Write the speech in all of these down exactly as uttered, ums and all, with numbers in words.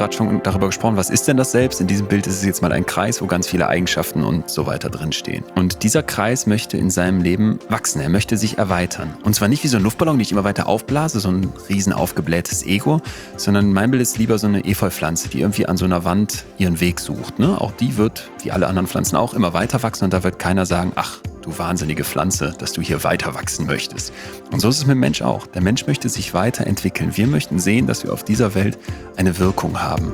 gerade schon darüber gesprochen, was ist denn das Selbst? In diesem Bild ist es jetzt mal ein Kreis, wo ganz viele Eigenschaften und so weiter drinstehen. Und dieser Kreis möchte in seinem Leben wachsen, er möchte sich erweitern. Und zwar nicht wie so ein Luftballon, den ich immer weiter aufblase, so ein riesen aufgeblähtes Ego, sondern mein Bild ist lieber so eine Efeupflanze, die irgendwie an so einer Wand ihren Weg sucht. Ne? Auch die wird, wie alle anderen Pflanzen auch, immer weiter wachsen und da wird keiner sagen, ach, du wahnsinnige Pflanze, dass du hier weiter wachsen möchtest. Und so ist es mit dem Mensch auch. Der Mensch möchte sich weiterentwickeln. Wir möchten sehen, dass wir auf dieser Welt eine Wirkung haben.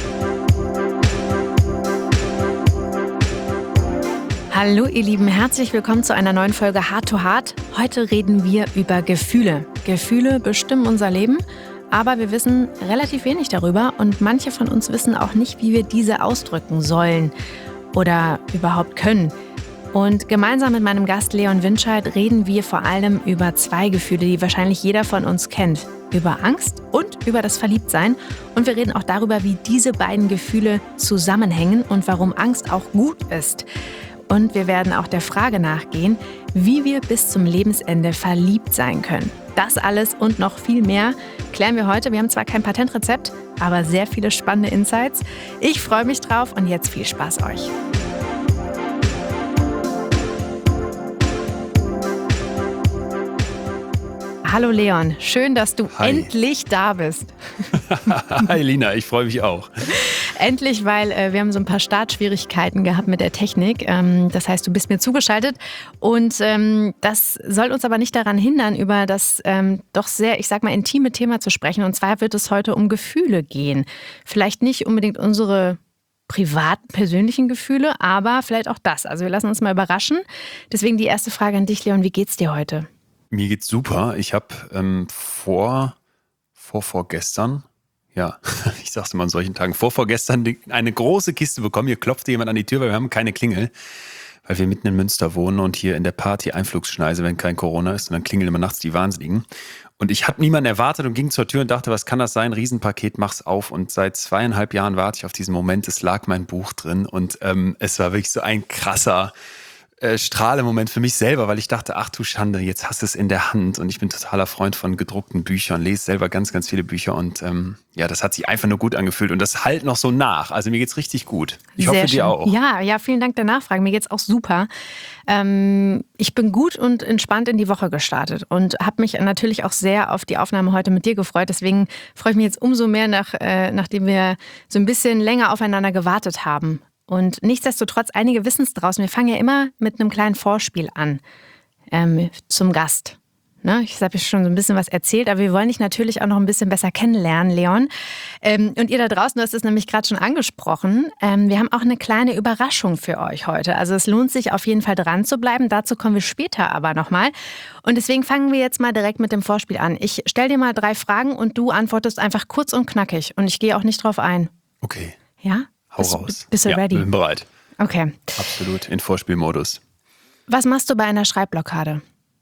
Hallo ihr Lieben, herzlich willkommen zu einer neuen Folge Heart to Heart. Heute reden wir über Gefühle. Gefühle bestimmen unser Leben, aber wir wissen relativ wenig darüber und manche von uns wissen auch nicht, wie wir diese ausdrücken sollen oder überhaupt können. Und gemeinsam mit meinem Gast Leon Winscheid reden wir vor allem über zwei Gefühle, die wahrscheinlich jeder von uns kennt. Über Angst und über das Verliebtsein. Und wir reden auch darüber, wie diese beiden Gefühle zusammenhängen und warum Angst auch gut ist. Und wir werden auch der Frage nachgehen, wie wir bis zum Lebensende verliebt sein können. Das alles und noch viel mehr klären wir heute. Wir haben zwar kein Patentrezept, aber sehr viele spannende Insights. Ich freue mich drauf und jetzt viel Spaß euch. Hallo Leon, schön, dass du Hi. endlich da bist. Hi Lina, ich freue mich auch. Endlich, weil äh, wir haben so ein paar Startschwierigkeiten gehabt mit der Technik. Ähm, das heißt, du bist mir zugeschaltet und ähm, das soll uns aber nicht daran hindern, über das ähm, doch sehr, ich sag mal, intime Thema zu sprechen. Und zwar wird es heute um Gefühle gehen. Vielleicht nicht unbedingt unsere privaten, persönlichen Gefühle, aber vielleicht auch das. Also wir lassen uns mal überraschen. Deswegen die erste Frage an dich, Leon, wie geht's dir heute? Mir geht's super. Ich habe ähm, vor, vor, vorgestern, ja, ich sag's immer an solchen Tagen, vor, vorgestern eine große Kiste bekommen. Hier klopfte jemand an die Tür, weil wir haben keine Klingel, weil wir mitten in Münster wohnen und hier in der Party-Einflugsschneise, wenn kein Corona ist, und dann klingeln immer nachts die Wahnsinnigen. Und ich habe niemanden erwartet und ging zur Tür und dachte, was kann das sein? Riesenpaket, mach's auf. Und seit zweieinhalb Jahren warte ich auf diesen Moment. Es lag mein Buch drin und ähm, es war wirklich so ein krasser Äh, Strahle-Moment für mich selber, weil ich dachte, ach du Schande, jetzt hast du es in der Hand und ich bin totaler Freund von gedruckten Büchern, lese selber ganz, ganz viele Bücher und ähm, ja, das hat sich einfach nur gut angefühlt und das halt noch so nach. Also mir geht's richtig gut. Ich Sehr hoffe, schön. dir auch. Ja, ja, vielen Dank der Nachfrage. Mir geht's auch super. Ähm, ich bin gut und entspannt in die Woche gestartet und habe mich natürlich auch sehr auf die Aufnahme heute mit dir gefreut. Deswegen freue ich mich jetzt umso mehr, nach, äh, nachdem wir so ein bisschen länger aufeinander gewartet haben. Und nichtsdestotrotz, einige wissen es draußen. Wir fangen ja immer mit einem kleinen Vorspiel an ähm, zum Gast. Ne? Ich habe schon so ein bisschen was erzählt, aber wir wollen dich natürlich auch noch ein bisschen besser kennenlernen, Leon. Ähm, und ihr da draußen, du hast es nämlich gerade schon angesprochen, ähm, wir haben auch eine kleine Überraschung für euch heute. Also es lohnt sich auf jeden Fall dran zu bleiben. Dazu kommen wir später aber nochmal. Und deswegen fangen wir jetzt mal direkt mit dem Vorspiel an. Ich stelle dir mal drei Fragen und du antwortest einfach kurz und knackig. Und ich gehe auch nicht drauf ein. Okay. Ja? Hau Bist, raus. bist du ja, ready? Bin bereit. Okay. Absolut, in Vorspielmodus. Was machst du bei einer Schreibblockade?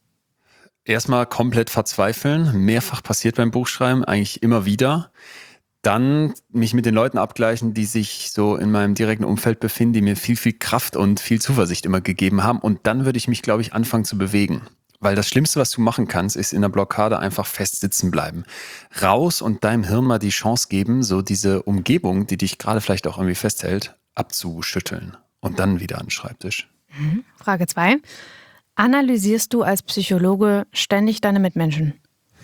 Erstmal komplett verzweifeln. Mehrfach passiert beim Buchschreiben, eigentlich immer wieder. Dann mich mit den Leuten abgleichen, die sich so in meinem direkten Umfeld befinden, die mir viel, viel Kraft und viel Zuversicht immer gegeben haben. Und dann würde ich mich, glaube ich, anfangen zu bewegen. Weil das Schlimmste, was du machen kannst, ist in der Blockade einfach fest sitzen bleiben. Raus und deinem Hirn mal die Chance geben, so diese Umgebung, die dich gerade vielleicht auch irgendwie festhält, abzuschütteln. Und dann wieder an den Schreibtisch. Mhm. Frage zwei. Analysierst du als Psychologe ständig deine Mitmenschen?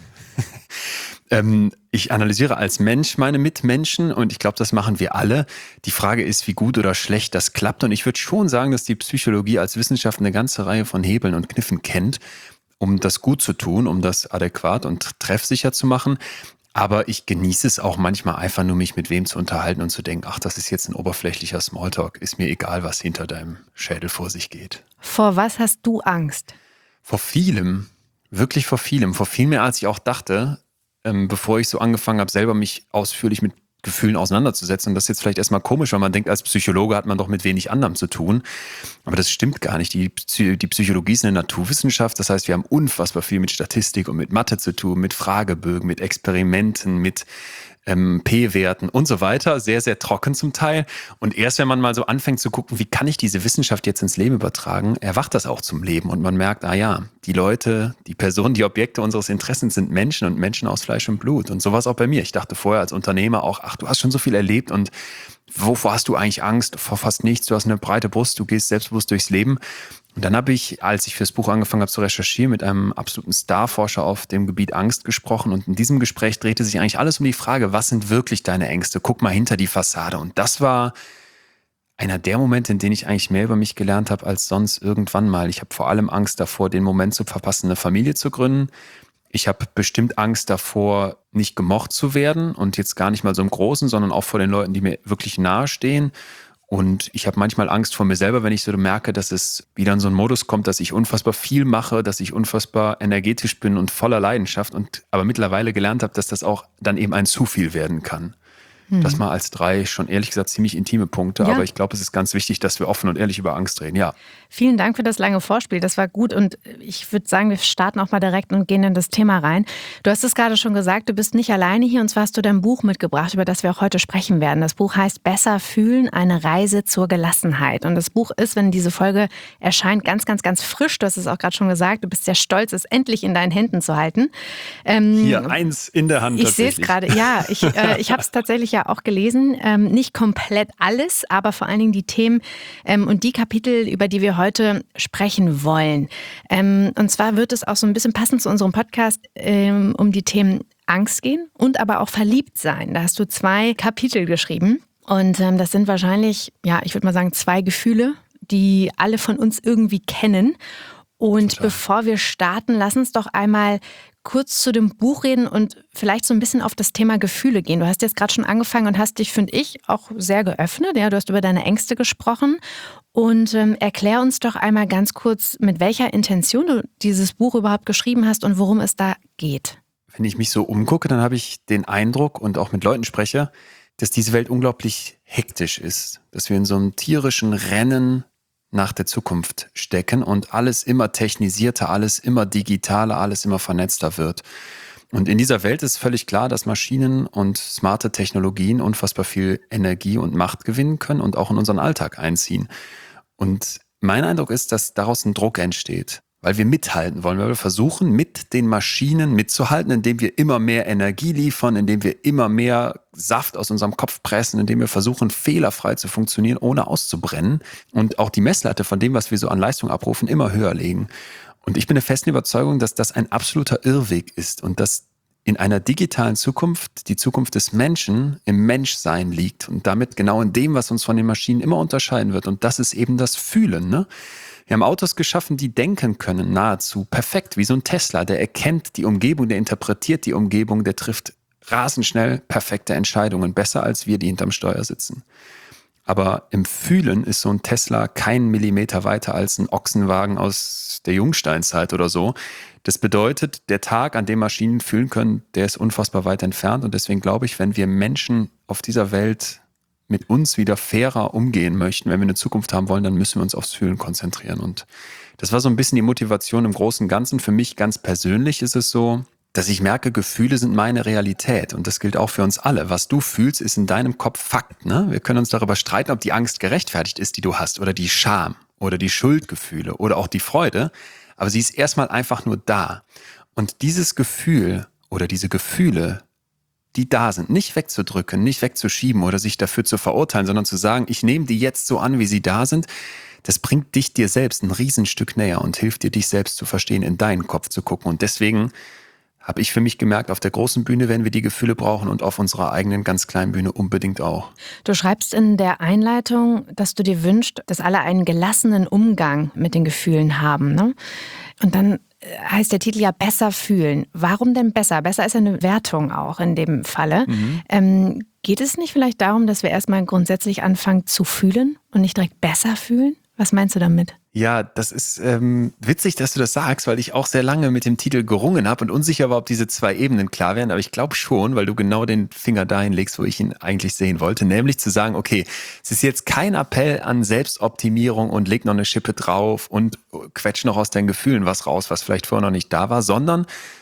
ähm, ich analysiere als Mensch meine Mitmenschen und ich glaube, das machen wir alle. Die Frage ist, wie gut oder schlecht das klappt. Und ich würde schon sagen, dass die Psychologie als Wissenschaft eine ganze Reihe von Hebeln und Kniffen kennt, um das gut zu tun, um das adäquat und treffsicher zu machen. Aber ich genieße es auch manchmal einfach nur, mich mit wem zu unterhalten und zu denken, ach, das ist jetzt ein oberflächlicher Smalltalk. Ist mir egal, was hinter deinem Schädel vor sich geht. Vor was hast du Angst? Vor vielem, wirklich vor vielem. Vor viel mehr, als ich auch dachte, ähm, bevor ich so angefangen habe, selber mich ausführlich mit Gefühlen auseinanderzusetzen. Und das ist jetzt vielleicht erstmal komisch, weil man denkt, als Psychologe hat man doch mit wenig anderem zu tun. Aber das stimmt gar nicht. Die, Psy- die Psychologie ist eine Naturwissenschaft. Das heißt, wir haben unfassbar viel mit Statistik und mit Mathe zu tun, mit Fragebögen, mit Experimenten, mit ähm, P-Werten und so weiter. Sehr, sehr trocken zum Teil. Und erst wenn man mal so anfängt zu gucken, wie kann ich diese Wissenschaft jetzt ins Leben übertragen, erwacht das auch zum Leben. Und man merkt, ah ja, die Leute, die Personen, die Objekte unseres Interessens sind Menschen und Menschen aus Fleisch und Blut. Und so war es auch bei mir. Ich dachte vorher als Unternehmer auch, ach, du hast schon so viel erlebt und wovor hast du eigentlich Angst? Vor fast nichts. Du hast eine breite Brust, du gehst selbstbewusst durchs Leben. Und dann habe ich, als ich fürs Buch angefangen habe zu recherchieren, mit einem absoluten Starforscher auf dem Gebiet Angst gesprochen. Und in diesem Gespräch drehte sich eigentlich alles um die Frage, was sind wirklich deine Ängste? Guck mal hinter die Fassade. Und das war einer der Momente, in denen ich eigentlich mehr über mich gelernt habe als sonst irgendwann mal. Ich habe vor allem Angst davor, den Moment zu verpassen, eine Familie zu gründen. Ich habe bestimmt Angst davor, nicht gemocht zu werden und jetzt gar nicht mal so im Großen, sondern auch vor den Leuten, die mir wirklich nahe stehen. Und ich habe manchmal Angst vor mir selber, wenn ich so merke, dass es wieder in so einen Modus kommt, dass ich unfassbar viel mache, dass ich unfassbar energetisch bin und voller Leidenschaft und aber mittlerweile gelernt habe, dass das auch dann eben ein zu viel werden kann. Hm. Das mal als drei schon ehrlich gesagt ziemlich intime Punkte, ja. Aber ich glaube, es ist ganz wichtig, dass wir offen und ehrlich über Angst reden, ja. Vielen Dank für das lange Vorspiel, das war gut und ich würde sagen, wir starten auch mal direkt und gehen in das Thema rein. Du hast es gerade schon gesagt, du bist nicht alleine hier und zwar hast du dein Buch mitgebracht, über das wir auch heute sprechen werden. Das Buch heißt Besser fühlen, eine Reise zur Gelassenheit und das Buch ist, wenn diese Folge erscheint, ganz, ganz, ganz frisch. Du hast es auch gerade schon gesagt, du bist sehr stolz, es endlich in deinen Händen zu halten. Ähm, hier, eins in der Hand Ich sehe es gerade, ja, ich, äh, ich habe es tatsächlich ja auch gelesen, ähm, nicht komplett alles, aber vor allen Dingen die Themen ähm, und die Kapitel, über die wir heute sprechen wollen. Ähm, und zwar wird es auch so ein bisschen passend zu unserem Podcast ähm, um die Themen Angst gehen und aber auch verliebt sein. Da hast du zwei Kapitel geschrieben und ähm, das sind wahrscheinlich, ja, ich würde mal sagen, zwei Gefühle, die alle von uns irgendwie kennen. Und Total. Bevor wir starten, lass uns doch einmal kurz zu dem Buch reden und vielleicht so ein bisschen auf das Thema Gefühle gehen. Du hast jetzt gerade schon angefangen und hast dich, finde ich, auch sehr geöffnet. Ja, du hast über deine Ängste gesprochen. Und ähm, erklär uns doch einmal ganz kurz, mit welcher Intention du dieses Buch überhaupt geschrieben hast und worum es da geht. Wenn ich mich so umgucke, dann habe ich den Eindruck und auch mit Leuten spreche, dass diese Welt unglaublich hektisch ist. Dass wir in so einem tierischen Rennen nach der Zukunft stecken und alles immer technisierter, alles immer digitaler, alles immer vernetzter wird. Und in dieser Welt ist völlig klar, dass Maschinen und smarte Technologien unfassbar viel Energie und Macht gewinnen können und auch in unseren Alltag einziehen. Und mein Eindruck ist, dass daraus ein Druck entsteht, weil wir mithalten wollen, weil wir versuchen, mit den Maschinen mitzuhalten, indem wir immer mehr Energie liefern, indem wir immer mehr Saft aus unserem Kopf pressen, indem wir versuchen, fehlerfrei zu funktionieren, ohne auszubrennen und auch die Messlatte von dem, was wir so an Leistung abrufen, immer höher legen. Und ich bin der festen Überzeugung, dass das ein absoluter Irrweg ist und dass in einer digitalen Zukunft die Zukunft des Menschen im Menschsein liegt und damit genau in dem, was uns von den Maschinen immer unterscheiden wird. Und das ist eben das Fühlen, ne? Wir haben Autos geschaffen, die denken können, nahezu perfekt, wie so ein Tesla. Der erkennt die Umgebung, der interpretiert die Umgebung, der trifft rasend schnell perfekte Entscheidungen, besser als wir, die hinterm Steuer sitzen. Aber im Fühlen ist so ein Tesla kein Millimeter weiter als ein Ochsenwagen aus der Jungsteinzeit oder so. Das bedeutet, der Tag, an dem Maschinen fühlen können, der ist unfassbar weit entfernt. Und deswegen glaube ich, wenn wir Menschen auf dieser Welt mit uns wieder fairer umgehen möchten, wenn wir eine Zukunft haben wollen, dann müssen wir uns aufs Fühlen konzentrieren. Und das war so ein bisschen die Motivation im Großen und Ganzen. Für mich ganz persönlich ist es so, dass ich merke, Gefühle sind meine Realität. Und das gilt auch für uns alle. Was du fühlst, ist in deinem Kopf Fakt. Ne? Wir können uns darüber streiten, ob die Angst gerechtfertigt ist, die du hast, oder die Scham oder die Schuldgefühle oder auch die Freude. Aber sie ist erstmal einfach nur da. Und dieses Gefühl oder diese Gefühle, die da sind, nicht wegzudrücken, nicht wegzuschieben oder sich dafür zu verurteilen, sondern zu sagen, ich nehme die jetzt so an, wie sie da sind, das bringt dich dir selbst ein Riesenstück näher und hilft dir, dich selbst zu verstehen, in deinen Kopf zu gucken. Und deswegen habe ich für mich gemerkt, auf der großen Bühne werden wir die Gefühle brauchen und auf unserer eigenen ganz kleinen Bühne unbedingt auch. Du schreibst in der Einleitung, dass du dir wünschst, dass alle einen gelassenen Umgang mit den Gefühlen haben, ne? Und dann heißt der Titel ja besser fühlen. Warum denn besser? Besser ist ja eine Wertung auch in dem Falle. Mhm. Ähm, geht es nicht vielleicht darum, dass wir erstmal grundsätzlich anfangen zu fühlen und nicht direkt besser fühlen? Was meinst du damit? Ja, das ist ähm, witzig, dass du das sagst, weil ich auch sehr lange mit dem Titel gerungen habe und unsicher war, ob diese zwei Ebenen klar wären. Aber ich glaube schon, weil du genau den Finger dahin legst, wo ich ihn eigentlich sehen wollte. Nämlich zu sagen, okay, es ist jetzt kein Appell an Selbstoptimierung und leg noch eine Schippe drauf und quetsch noch aus deinen Gefühlen was raus, was vielleicht vorher noch nicht da war, sondern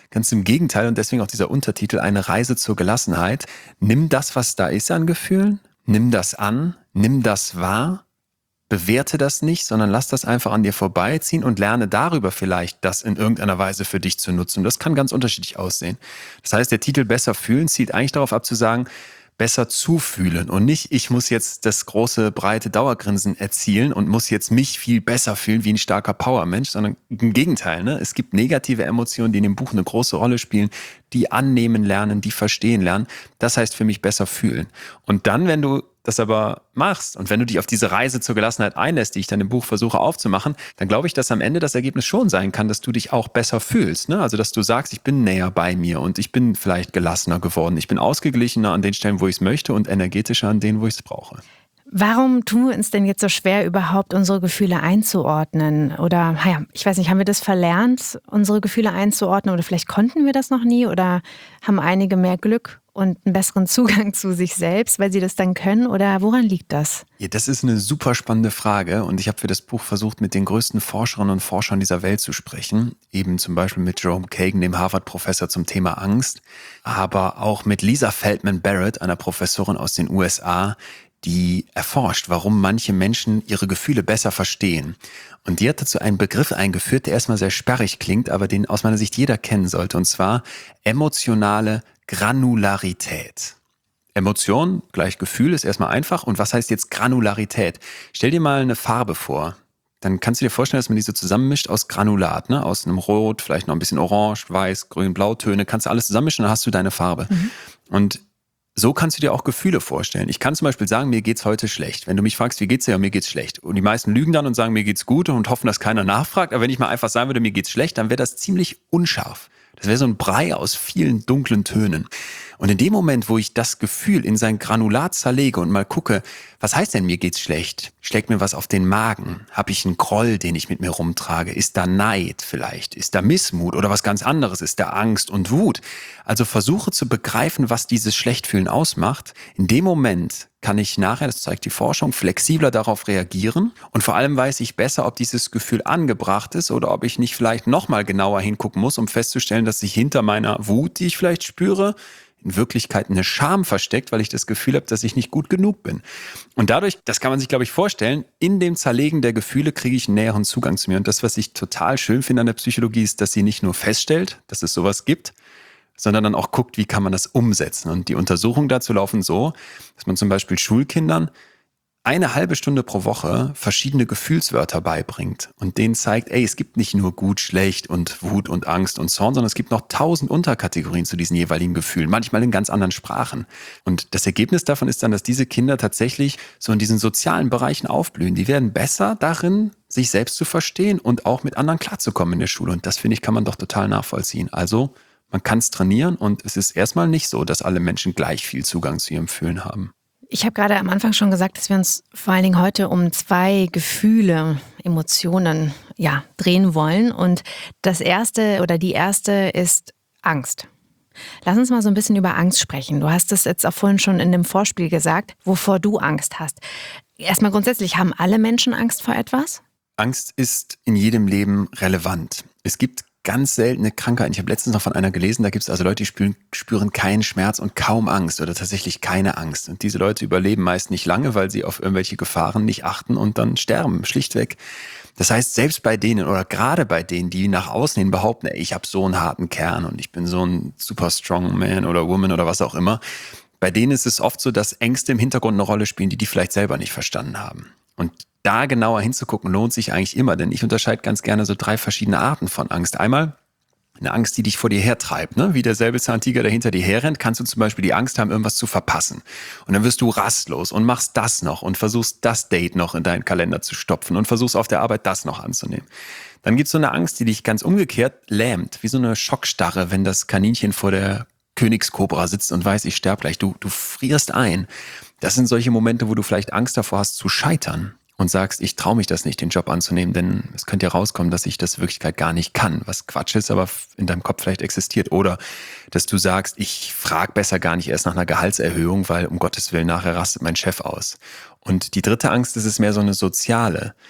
Ganz im Gegenteil und deswegen auch dieser Untertitel, eine Reise zur Gelassenheit. Nimm das, was da ist an Gefühlen, nimm das an, nimm das wahr, bewerte das nicht, sondern lass das einfach an dir vorbeiziehen und lerne darüber vielleicht, das in irgendeiner Weise für dich zu nutzen. Und das kann ganz unterschiedlich aussehen. Das heißt, der Titel Besser fühlen zielt eigentlich darauf ab zu sagen, besser zufühlen und nicht, ich muss jetzt das große, breite Dauergrinsen erzielen und muss jetzt mich viel besser fühlen wie ein starker Powermensch, sondern im Gegenteil. Ne? Es gibt negative Emotionen, die in dem Buch eine große Rolle spielen, die annehmen lernen, die verstehen lernen. Das heißt für mich besser fühlen. Und dann, wenn du das aber machst und wenn du dich auf diese Reise zur Gelassenheit einlässt, die ich dann im Buch versuche aufzumachen, dann glaube ich, dass am Ende das Ergebnis schon sein kann, dass du dich auch besser fühlst. Ne? Also, dass du sagst, ich bin näher bei mir und ich bin vielleicht gelassener geworden. Ich bin ausgeglichener an den Stellen, wo ich es möchte und energetischer an denen, wo ich es brauche. Warum tun wir uns denn jetzt so schwer, überhaupt unsere Gefühle einzuordnen? Oder, ja, ich weiß nicht, haben wir das verlernt, unsere Gefühle einzuordnen? Oder vielleicht konnten wir das noch nie? Oder haben einige mehr Glück und einen besseren Zugang zu sich selbst, weil sie das dann können? Oder woran liegt das? Ja, das ist eine super spannende Frage und ich habe für das Buch versucht, mit den größten Forscherinnen und Forschern dieser Welt zu sprechen. Eben zum Beispiel mit Jerome Kagan, dem Harvard-Professor zum Thema Angst, aber auch mit Lisa Feldman Barrett, einer Professorin aus den U S A, die erforscht, warum manche Menschen ihre Gefühle besser verstehen. Und die hat dazu einen Begriff eingeführt, der erstmal sehr sperrig klingt, aber den aus meiner Sicht jeder kennen sollte, und zwar emotionale Granularität. Emotion gleich Gefühl ist erstmal einfach. Und was heißt jetzt Granularität? Stell dir mal eine Farbe vor. Dann kannst du dir vorstellen, dass man diese zusammenmischt aus Granulat, ne? Aus einem Rot, vielleicht noch ein bisschen Orange, Weiß, Grün, Blautöne. Kannst du alles zusammenmischen, dann hast du deine Farbe. Mhm. Und so kannst du dir auch Gefühle vorstellen. Ich kann zum Beispiel sagen, mir geht's heute schlecht. Wenn du mich fragst, wie geht's dir? Ja, mir geht's schlecht. Und die meisten lügen dann und sagen, mir geht's gut und hoffen, dass keiner nachfragt. Aber wenn ich mal einfach sagen würde, mir geht's schlecht, dann wäre das ziemlich unscharf. Das wäre so ein Brei aus vielen dunklen Tönen. Und in dem Moment, wo ich das Gefühl in sein Granulat zerlege und mal gucke, was heißt denn, mir geht's schlecht? Schlägt mir was auf den Magen? Habe ich einen Groll, den ich mit mir rumtrage? Ist da Neid vielleicht? Ist da Missmut oder was ganz anderes? Ist da Angst und Wut? Also versuche zu begreifen, was dieses Schlechtfühlen ausmacht. In dem Moment kann ich nachher, das zeigt die Forschung, flexibler darauf reagieren. Und vor allem weiß ich besser, ob dieses Gefühl angebracht ist oder ob ich nicht vielleicht nochmal genauer hingucken muss, um festzustellen, dass sich hinter meiner Wut, die ich vielleicht spüre, in Wirklichkeit eine Scham versteckt, weil ich das Gefühl habe, dass ich nicht gut genug bin. Und dadurch, das kann man sich, glaube ich, vorstellen, in dem Zerlegen der Gefühle kriege ich einen näheren Zugang zu mir. Und das, was ich total schön finde an der Psychologie, ist, dass sie nicht nur feststellt, dass es sowas gibt, sondern dann auch guckt, wie kann man das umsetzen. Und die Untersuchungen dazu laufen so, dass man zum Beispiel Schulkindern eine halbe Stunde pro Woche verschiedene Gefühlswörter beibringt und denen zeigt, ey, es gibt nicht nur gut, schlecht und Wut und Angst und Zorn, sondern es gibt noch tausend Unterkategorien zu diesen jeweiligen Gefühlen, manchmal in ganz anderen Sprachen. Und das Ergebnis davon ist dann, dass diese Kinder tatsächlich so in diesen sozialen Bereichen aufblühen. Die werden besser darin, sich selbst zu verstehen und auch mit anderen klarzukommen in der Schule. Und das, finde ich, kann man doch total nachvollziehen. Also man kann es trainieren und es ist erstmal nicht so, dass alle Menschen gleich viel Zugang zu ihrem Fühlen haben. Ich habe gerade am Anfang schon gesagt, dass wir uns vor allen Dingen heute um zwei Gefühle, Emotionen, ja, drehen wollen. Und das erste oder die erste ist Angst. Lass uns mal so ein bisschen über Angst sprechen. Du hast es jetzt auch vorhin schon in dem Vorspiel gesagt, wovor du Angst hast. Erstmal grundsätzlich, haben alle Menschen Angst vor etwas? Angst ist in jedem Leben relevant. Es gibt ganz seltene Krankheiten. Ich habe letztens noch von einer gelesen, da gibt es also Leute, die spüren, spüren keinen Schmerz und kaum Angst oder tatsächlich keine Angst. Und diese Leute überleben meist nicht lange, weil sie auf irgendwelche Gefahren nicht achten und dann sterben, schlichtweg. Das heißt, selbst bei denen oder gerade bei denen, die nach außen hin behaupten, ey, ich habe so einen harten Kern und ich bin so ein super strong man oder woman oder was auch immer, bei denen ist es oft so, dass Ängste im Hintergrund eine Rolle spielen, die die vielleicht selber nicht verstanden haben. Und da genauer hinzugucken, lohnt sich eigentlich immer, denn ich unterscheide ganz gerne so drei verschiedene Arten von Angst. Einmal eine Angst, die dich vor dir hertreibt, ne? Wie der Säbelzahntiger, der hinter dir herrennt, kannst du zum Beispiel die Angst haben, irgendwas zu verpassen. Und dann wirst du rastlos und machst das noch und versuchst das Date noch in deinen Kalender zu stopfen und versuchst auf der Arbeit das noch anzunehmen. Dann gibt es so eine Angst, die dich ganz umgekehrt lähmt, wie so eine Schockstarre, wenn das Kaninchen vor der Königskobra sitzt und weiß, ich sterbe gleich. Du, du frierst ein. Das sind solche Momente, wo du vielleicht Angst davor hast zu scheitern. Und sagst, ich traue mich das nicht, den Job anzunehmen, denn es könnte ja rauskommen, dass ich das in Wirklichkeit gar nicht kann, was Quatsch ist, aber in deinem Kopf vielleicht existiert. Oder dass du sagst, ich frage besser gar nicht erst nach einer Gehaltserhöhung, weil um Gottes Willen nachher rastet mein Chef aus. Und die dritte Angst, das ist mehr so eine soziale.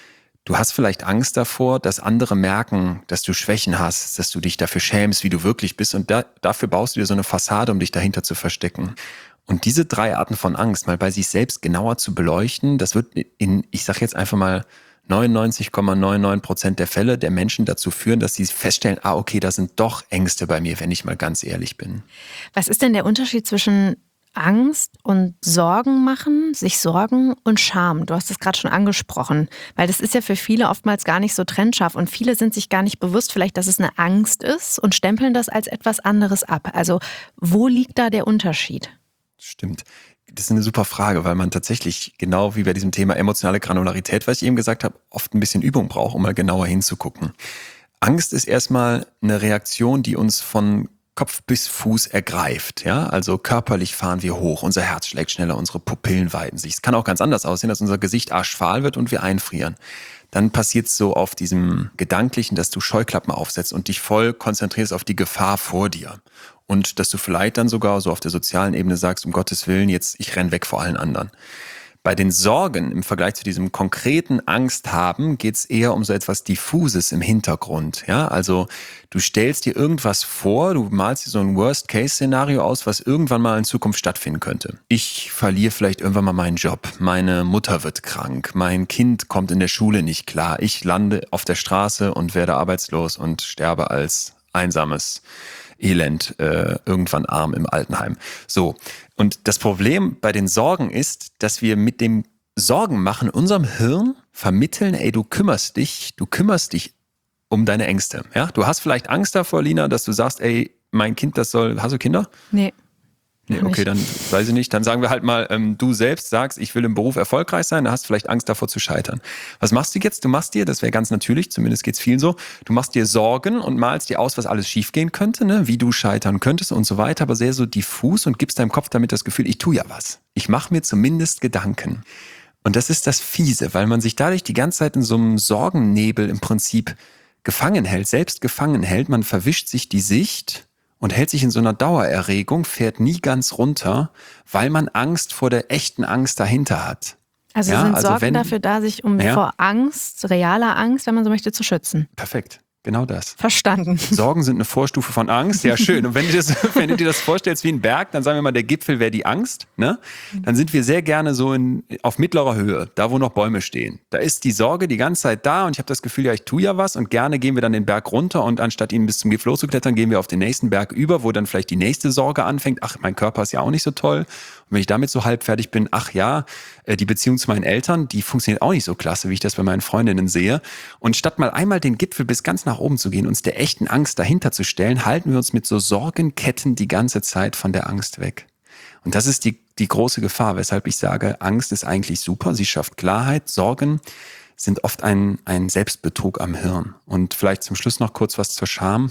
Du hast vielleicht Angst davor, dass andere merken, dass du Schwächen hast, dass du dich dafür schämst, wie du wirklich bist. Und da, dafür baust du dir so eine Fassade, um dich dahinter zu verstecken. Und diese drei Arten von Angst mal bei sich selbst genauer zu beleuchten, das wird in, ich sage jetzt einfach mal, neunundneunzig Komma neunundneunzig Prozent der Fälle der Menschen dazu führen, dass sie feststellen, ah, okay, da sind doch Ängste bei mir, wenn ich mal ganz ehrlich bin. Was ist denn der Unterschied zwischen Angst und Sorgen machen, sich sorgen und Scham? Du hast es gerade schon angesprochen, weil das ist ja für viele oftmals gar nicht so trennscharf und viele sind sich gar nicht bewusst vielleicht, dass es eine Angst ist und stempeln das als etwas anderes ab. Also wo liegt da der Unterschied? Stimmt. Das ist eine super Frage, weil man tatsächlich, genau wie bei diesem Thema emotionale Granularität, was ich eben gesagt habe, oft ein bisschen Übung braucht, um mal genauer hinzugucken. Angst ist erstmal eine Reaktion, die uns von Kopf bis Fuß ergreift. Ja? Also körperlich fahren wir hoch, unser Herz schlägt schneller, unsere Pupillen weiten sich. Es kann auch ganz anders aussehen, dass unser Gesicht arschfahl wird und wir einfrieren. Dann passiert es so auf diesem Gedanklichen, dass du Scheuklappen aufsetzt und dich voll konzentrierst auf die Gefahr vor dir. Und dass du vielleicht dann sogar so auf der sozialen Ebene sagst, um Gottes Willen, jetzt ich renn weg vor allen anderen. Bei den Sorgen im Vergleich zu diesem konkreten Angst haben, geht es eher um so etwas Diffuses im Hintergrund. Ja, also du stellst dir irgendwas vor, du malst dir so ein Worst-Case-Szenario aus, was irgendwann mal in Zukunft stattfinden könnte. Ich verliere vielleicht irgendwann mal meinen Job, meine Mutter wird krank, mein Kind kommt in der Schule nicht klar, ich lande auf der Straße und werde arbeitslos und sterbe als einsames Elend, äh, irgendwann arm im Altenheim. So. Und das Problem bei den Sorgen ist, dass wir mit dem Sorgen machen unserem Hirn vermitteln, ey, du kümmerst dich, du kümmerst dich um deine Ängste. Ja? Du hast vielleicht Angst davor, Lina, dass du sagst, ey, mein Kind, das soll, hast du Kinder? Nee. Nee, okay, dann weiß ich nicht. Dann sagen wir halt mal, ähm, du selbst sagst, ich will im Beruf erfolgreich sein, da hast du vielleicht Angst davor zu scheitern. Was machst du jetzt? Du machst dir, das wäre ganz natürlich, zumindest geht's vielen so, du machst dir Sorgen und malst dir aus, was alles schiefgehen könnte, ne? Wie du scheitern könntest und so weiter, aber sehr so diffus und gibst deinem Kopf damit das Gefühl, ich tue ja was. Ich mache mir zumindest Gedanken. Und das ist das Fiese, weil man sich dadurch die ganze Zeit in so einem Sorgennebel im Prinzip gefangen hält, selbst gefangen hält. Man verwischt sich die Sicht und hält sich in so einer Dauererregung, fährt nie ganz runter, weil man Angst vor der echten Angst dahinter hat. Also ja, sind also Sorgen wenn, dafür da, sich um ja. vor Angst, realer Angst, wenn man so möchte, zu schützen. Perfekt, genau das. Verstanden. Sorgen sind eine Vorstufe von Angst, ja schön. Und wenn du, das, wenn du dir das vorstellst wie ein Berg, dann sagen wir mal, der Gipfel wäre die Angst, ne? Dann sind wir sehr gerne so in, auf mittlerer Höhe, da wo noch Bäume stehen. Da ist die Sorge die ganze Zeit da und ich habe das Gefühl, ja, ich tue ja was und gerne gehen wir dann den Berg runter und anstatt ihn bis zum Gipfel hochzuklettern, gehen wir auf den nächsten Berg über, wo dann vielleicht die nächste Sorge anfängt. Ach, mein Körper ist ja auch nicht so toll. Und wenn ich damit so halb fertig bin, ach ja, die Beziehung zu meinen Eltern, die funktioniert auch nicht so klasse, wie ich das bei meinen Freundinnen sehe. Und statt mal einmal den Gipfel bis ganz nach oben zu gehen, uns der echten Angst dahinter zu stellen, halten wir uns mit so Sorgenketten die ganze Zeit von der Angst weg. Und das ist die, die große Gefahr, weshalb ich sage, Angst ist eigentlich super, sie schafft Klarheit, Sorgen sind oft ein, ein Selbstbetrug am Hirn. Und vielleicht zum Schluss noch kurz was zur Scham.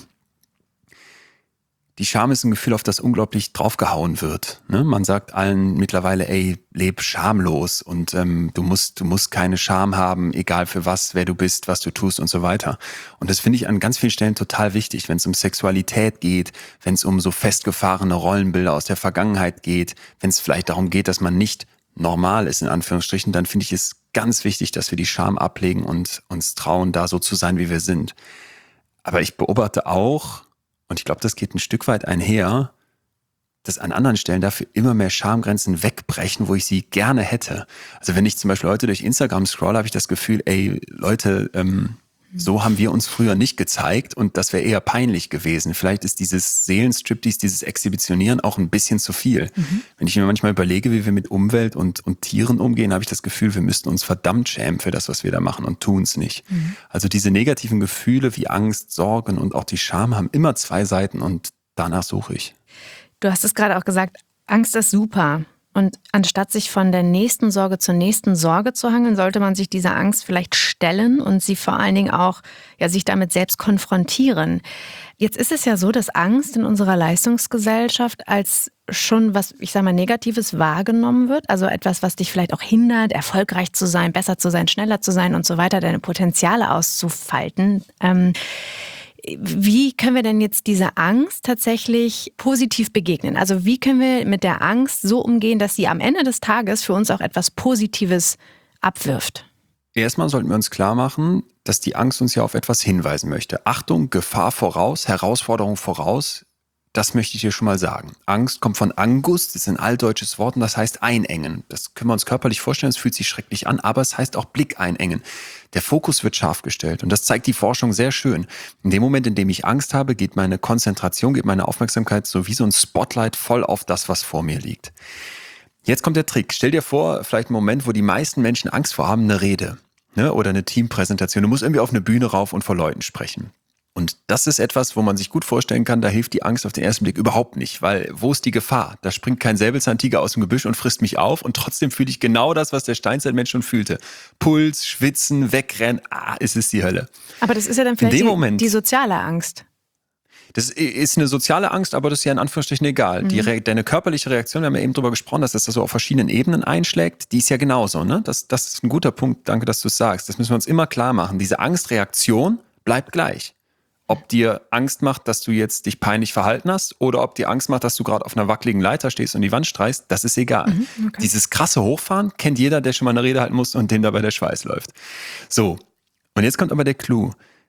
Die Scham ist ein Gefühl, auf das unglaublich draufgehauen wird. Ne? Man sagt allen mittlerweile, ey, leb schamlos und ähm, du musst, du musst keine Scham haben, egal für was, wer du bist, was du tust und so weiter. Und das finde ich an ganz vielen Stellen total wichtig, wenn es um Sexualität geht, wenn es um so festgefahrene Rollenbilder aus der Vergangenheit geht, wenn es vielleicht darum geht, dass man nicht normal ist, in Anführungsstrichen, dann finde ich es ganz wichtig, dass wir die Scham ablegen und uns trauen, da so zu sein, wie wir sind. Aber ich beobachte auch, und ich glaube, das geht ein Stück weit einher, dass an anderen Stellen dafür immer mehr Schamgrenzen wegbrechen, wo ich sie gerne hätte. Also wenn ich zum Beispiel heute durch Instagram scroll, habe ich das Gefühl, ey, Leute, ähm, so haben wir uns früher nicht gezeigt und das wäre eher peinlich gewesen. Vielleicht ist dieses Seelenstriptease, dieses Exhibitionieren auch ein bisschen zu viel. Mhm. Wenn ich mir manchmal überlege, wie wir mit Umwelt und, und Tieren umgehen, habe ich das Gefühl, wir müssten uns verdammt schämen für das, was wir da machen und tun es nicht. Mhm. Also diese negativen Gefühle wie Angst, Sorgen und auch die Scham haben immer zwei Seiten und danach suche ich. Du hast es gerade auch gesagt, Angst ist super. Und anstatt sich von der nächsten Sorge zur nächsten Sorge zu hangeln, sollte man sich dieser Angst vielleicht stellen und sie vor allen Dingen auch, ja, sich damit selbst konfrontieren. Jetzt ist es ja so, dass Angst in unserer Leistungsgesellschaft als schon was, ich sage mal, Negatives wahrgenommen wird. Also etwas, was dich vielleicht auch hindert, erfolgreich zu sein, besser zu sein, schneller zu sein und so weiter, deine Potenziale auszufalten. Ähm, Wie können wir denn jetzt dieser Angst tatsächlich positiv begegnen? Also wie können wir mit der Angst so umgehen, dass sie am Ende des Tages für uns auch etwas Positives abwirft? Erstmal sollten wir uns klar machen, dass die Angst uns ja auf etwas hinweisen möchte. Achtung, Gefahr voraus, Herausforderung voraus. Das möchte ich dir schon mal sagen. Angst kommt von Angus, das ist ein altdeutsches Wort und das heißt einengen. Das können wir uns körperlich vorstellen, es fühlt sich schrecklich an, aber es heißt auch Blick einengen. Der Fokus wird scharf gestellt und das zeigt die Forschung sehr schön. In dem Moment, in dem ich Angst habe, geht meine Konzentration, geht meine Aufmerksamkeit so wie so ein Spotlight voll auf das, was vor mir liegt. Jetzt kommt der Trick. Stell dir vor, vielleicht einen Moment, wo die meisten Menschen Angst vor haben, eine Rede, ne, oder eine Teampräsentation. Du musst irgendwie auf eine Bühne rauf und vor Leuten sprechen. Und das ist etwas, wo man sich gut vorstellen kann, da hilft die Angst auf den ersten Blick überhaupt nicht, weil wo ist die Gefahr? Da springt kein Säbelzahntiger aus dem Gebüsch und frisst mich auf und trotzdem fühle ich genau das, was der Steinzeitmensch schon fühlte. Puls, Schwitzen, Wegrennen, ah, es ist die Hölle. Aber das ist ja dann vielleicht die, Moment, die soziale Angst. Das ist eine soziale Angst, aber das ist ja in Anführungsstrichen egal. Mhm. Die Re- deine körperliche Reaktion, wir haben ja eben drüber gesprochen, dass das so auf verschiedenen Ebenen einschlägt, die ist ja genauso. Ne? Das, das ist ein guter Punkt, danke, dass du es sagst. Das müssen wir uns immer klar machen. Diese Angstreaktion bleibt gleich. Ob dir Angst macht, dass du jetzt dich peinlich verhalten hast oder ob dir Angst macht, dass du gerade auf einer wackeligen Leiter stehst und die Wand streichst, das ist egal. Mhm, okay. Dieses krasse Hochfahren kennt jeder, der schon mal eine Rede halten muss und dem dabei der Schweiß läuft. So, und jetzt kommt aber der Clou.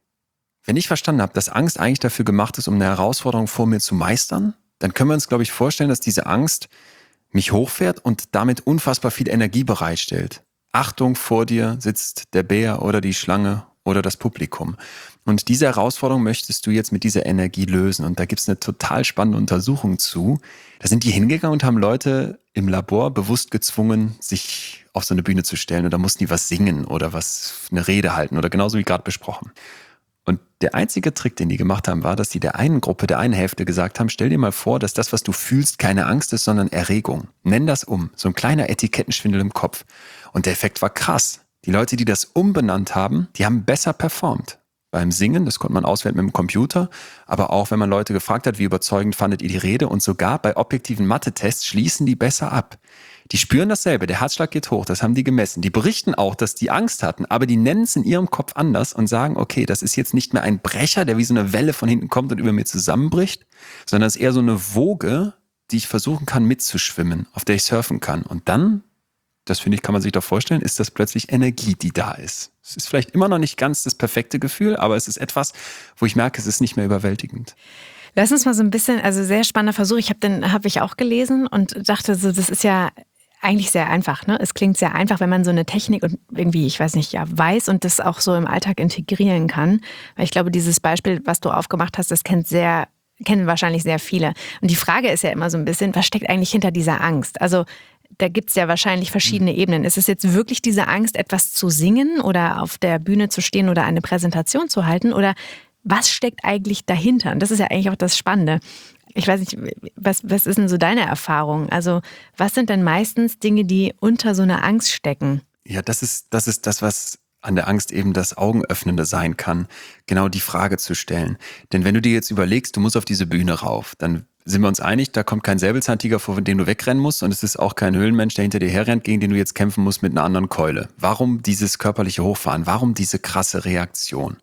Wenn ich verstanden habe, dass Angst eigentlich dafür gemacht ist, um eine Herausforderung vor mir zu meistern, dann können wir uns, glaube ich, vorstellen, dass diese Angst mich hochfährt und damit unfassbar viel Energie bereitstellt. Achtung, vor dir sitzt der Bär oder die Schlange oder das Publikum. Und diese Herausforderung möchtest du jetzt mit dieser Energie lösen. Und da gibt es eine total spannende Untersuchung zu. Da sind die hingegangen und haben Leute im Labor bewusst gezwungen, sich auf so eine Bühne zu stellen. Und da mussten die was singen oder was, eine Rede halten oder genauso wie gerade besprochen. Und der einzige Trick, den die gemacht haben, war, dass die der einen Gruppe, der einen Hälfte gesagt haben, stell dir mal vor, dass das, was du fühlst, keine Angst ist, sondern Erregung. Nenn das um. So ein kleiner Etikettenschwindel im Kopf. Und der Effekt war krass. Die Leute, die das umbenannt haben, die haben besser performt. Beim Singen, das konnte man auswählen mit dem Computer, aber auch wenn man Leute gefragt hat, wie überzeugend fandet ihr die Rede, und sogar bei objektiven Mathe-Tests schließen die besser ab. Die spüren dasselbe, der Herzschlag geht hoch, das haben die gemessen. Die berichten auch, dass die Angst hatten, aber die nennen es in ihrem Kopf anders und sagen, okay, das ist jetzt nicht mehr ein Brecher, der wie so eine Welle von hinten kommt und über mir zusammenbricht, sondern es ist eher so eine Woge, die ich versuchen kann mitzuschwimmen, auf der ich surfen kann. Und dann, das finde ich, kann man sich doch vorstellen, ist das plötzlich Energie, die da ist. Es ist vielleicht immer noch nicht ganz das perfekte Gefühl, aber es ist etwas, wo ich merke, es ist nicht mehr überwältigend. Lass uns mal so ein bisschen, also sehr spannender Versuch. Ich habe den, habe ich auch gelesen und dachte so, das ist ja eigentlich sehr einfach, ne? Es klingt sehr einfach, wenn man so eine Technik und irgendwie, ich weiß nicht, ja, weiß und das auch so im Alltag integrieren kann. Weil ich glaube, dieses Beispiel, was du aufgemacht hast, das kennt sehr, kennen wahrscheinlich sehr viele. Und die Frage ist ja immer so ein bisschen, was steckt eigentlich hinter dieser Angst? Also da gibt es ja wahrscheinlich verschiedene Ebenen. Ist es jetzt wirklich diese Angst, etwas zu singen oder auf der Bühne zu stehen oder eine Präsentation zu halten? Oder was steckt eigentlich dahinter? Und das ist ja eigentlich auch das Spannende. Ich weiß nicht, was, was ist denn so deine Erfahrung? Also was sind denn meistens Dinge, die unter so einer Angst stecken? Ja, das ist, das ist das, was an der Angst eben das Augenöffnende sein kann, genau die Frage zu stellen. Denn wenn du dir jetzt überlegst, du musst auf diese Bühne rauf, dann sind wir uns einig, da kommt kein Säbelzahntiger, vor dem du wegrennen musst, und es ist auch kein Höhlenmensch, der hinter dir herrennt, gegen den du jetzt kämpfen musst mit einer anderen Keule. Warum dieses körperliche Hochfahren? Warum diese krasse Reaktion?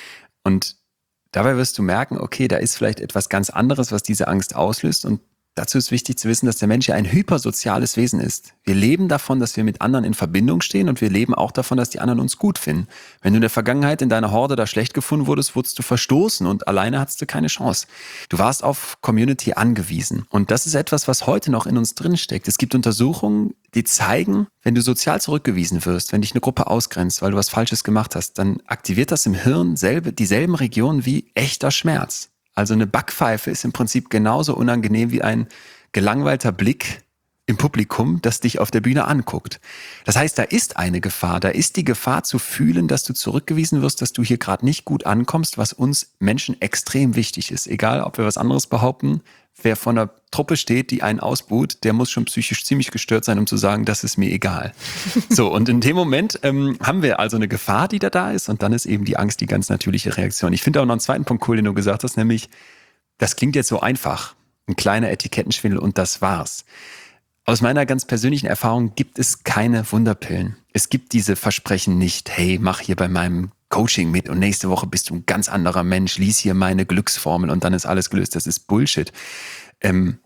Und dabei wirst du merken, okay, da ist vielleicht etwas ganz anderes, was diese Angst auslöst, und dazu ist wichtig zu wissen, dass der Mensch ja ein hypersoziales Wesen ist. Wir leben davon, dass wir mit anderen in Verbindung stehen, und wir leben auch davon, dass die anderen uns gut finden. Wenn du in der Vergangenheit in deiner Horde da schlecht gefunden wurdest, wurdest du verstoßen und alleine hattest du keine Chance. Du warst auf Community angewiesen, und das ist etwas, was heute noch in uns drin steckt. Es gibt Untersuchungen, die zeigen, wenn du sozial zurückgewiesen wirst, wenn dich eine Gruppe ausgrenzt, weil du was Falsches gemacht hast, dann aktiviert das im Hirn selbe, dieselben Regionen wie echter Schmerz. Also eine Backpfeife ist im Prinzip genauso unangenehm wie ein gelangweilter Blick im Publikum, das dich auf der Bühne anguckt. Das heißt, da ist eine Gefahr. Da ist die Gefahr zu fühlen, dass du zurückgewiesen wirst, dass du hier gerade nicht gut ankommst, was uns Menschen extrem wichtig ist. Egal, ob wir was anderes behaupten, wer vor einer Truppe steht, die einen ausbuht, der muss schon psychisch ziemlich gestört sein, um zu sagen, das ist mir egal. So, und in dem Moment ähm, haben wir also eine Gefahr, die da da ist, und dann ist eben die Angst die ganz natürliche Reaktion. Ich finde auch noch einen zweiten Punkt cool, den du gesagt hast, nämlich, das klingt jetzt so einfach, ein kleiner Etikettenschwindel und das war's. Aus meiner ganz persönlichen Erfahrung gibt es keine Wunderpillen. Es gibt diese Versprechen nicht, hey, mach hier bei meinem Coaching mit und nächste Woche bist du ein ganz anderer Mensch, lies hier meine Glücksformel und dann ist alles gelöst. Das ist Bullshit. Ähm,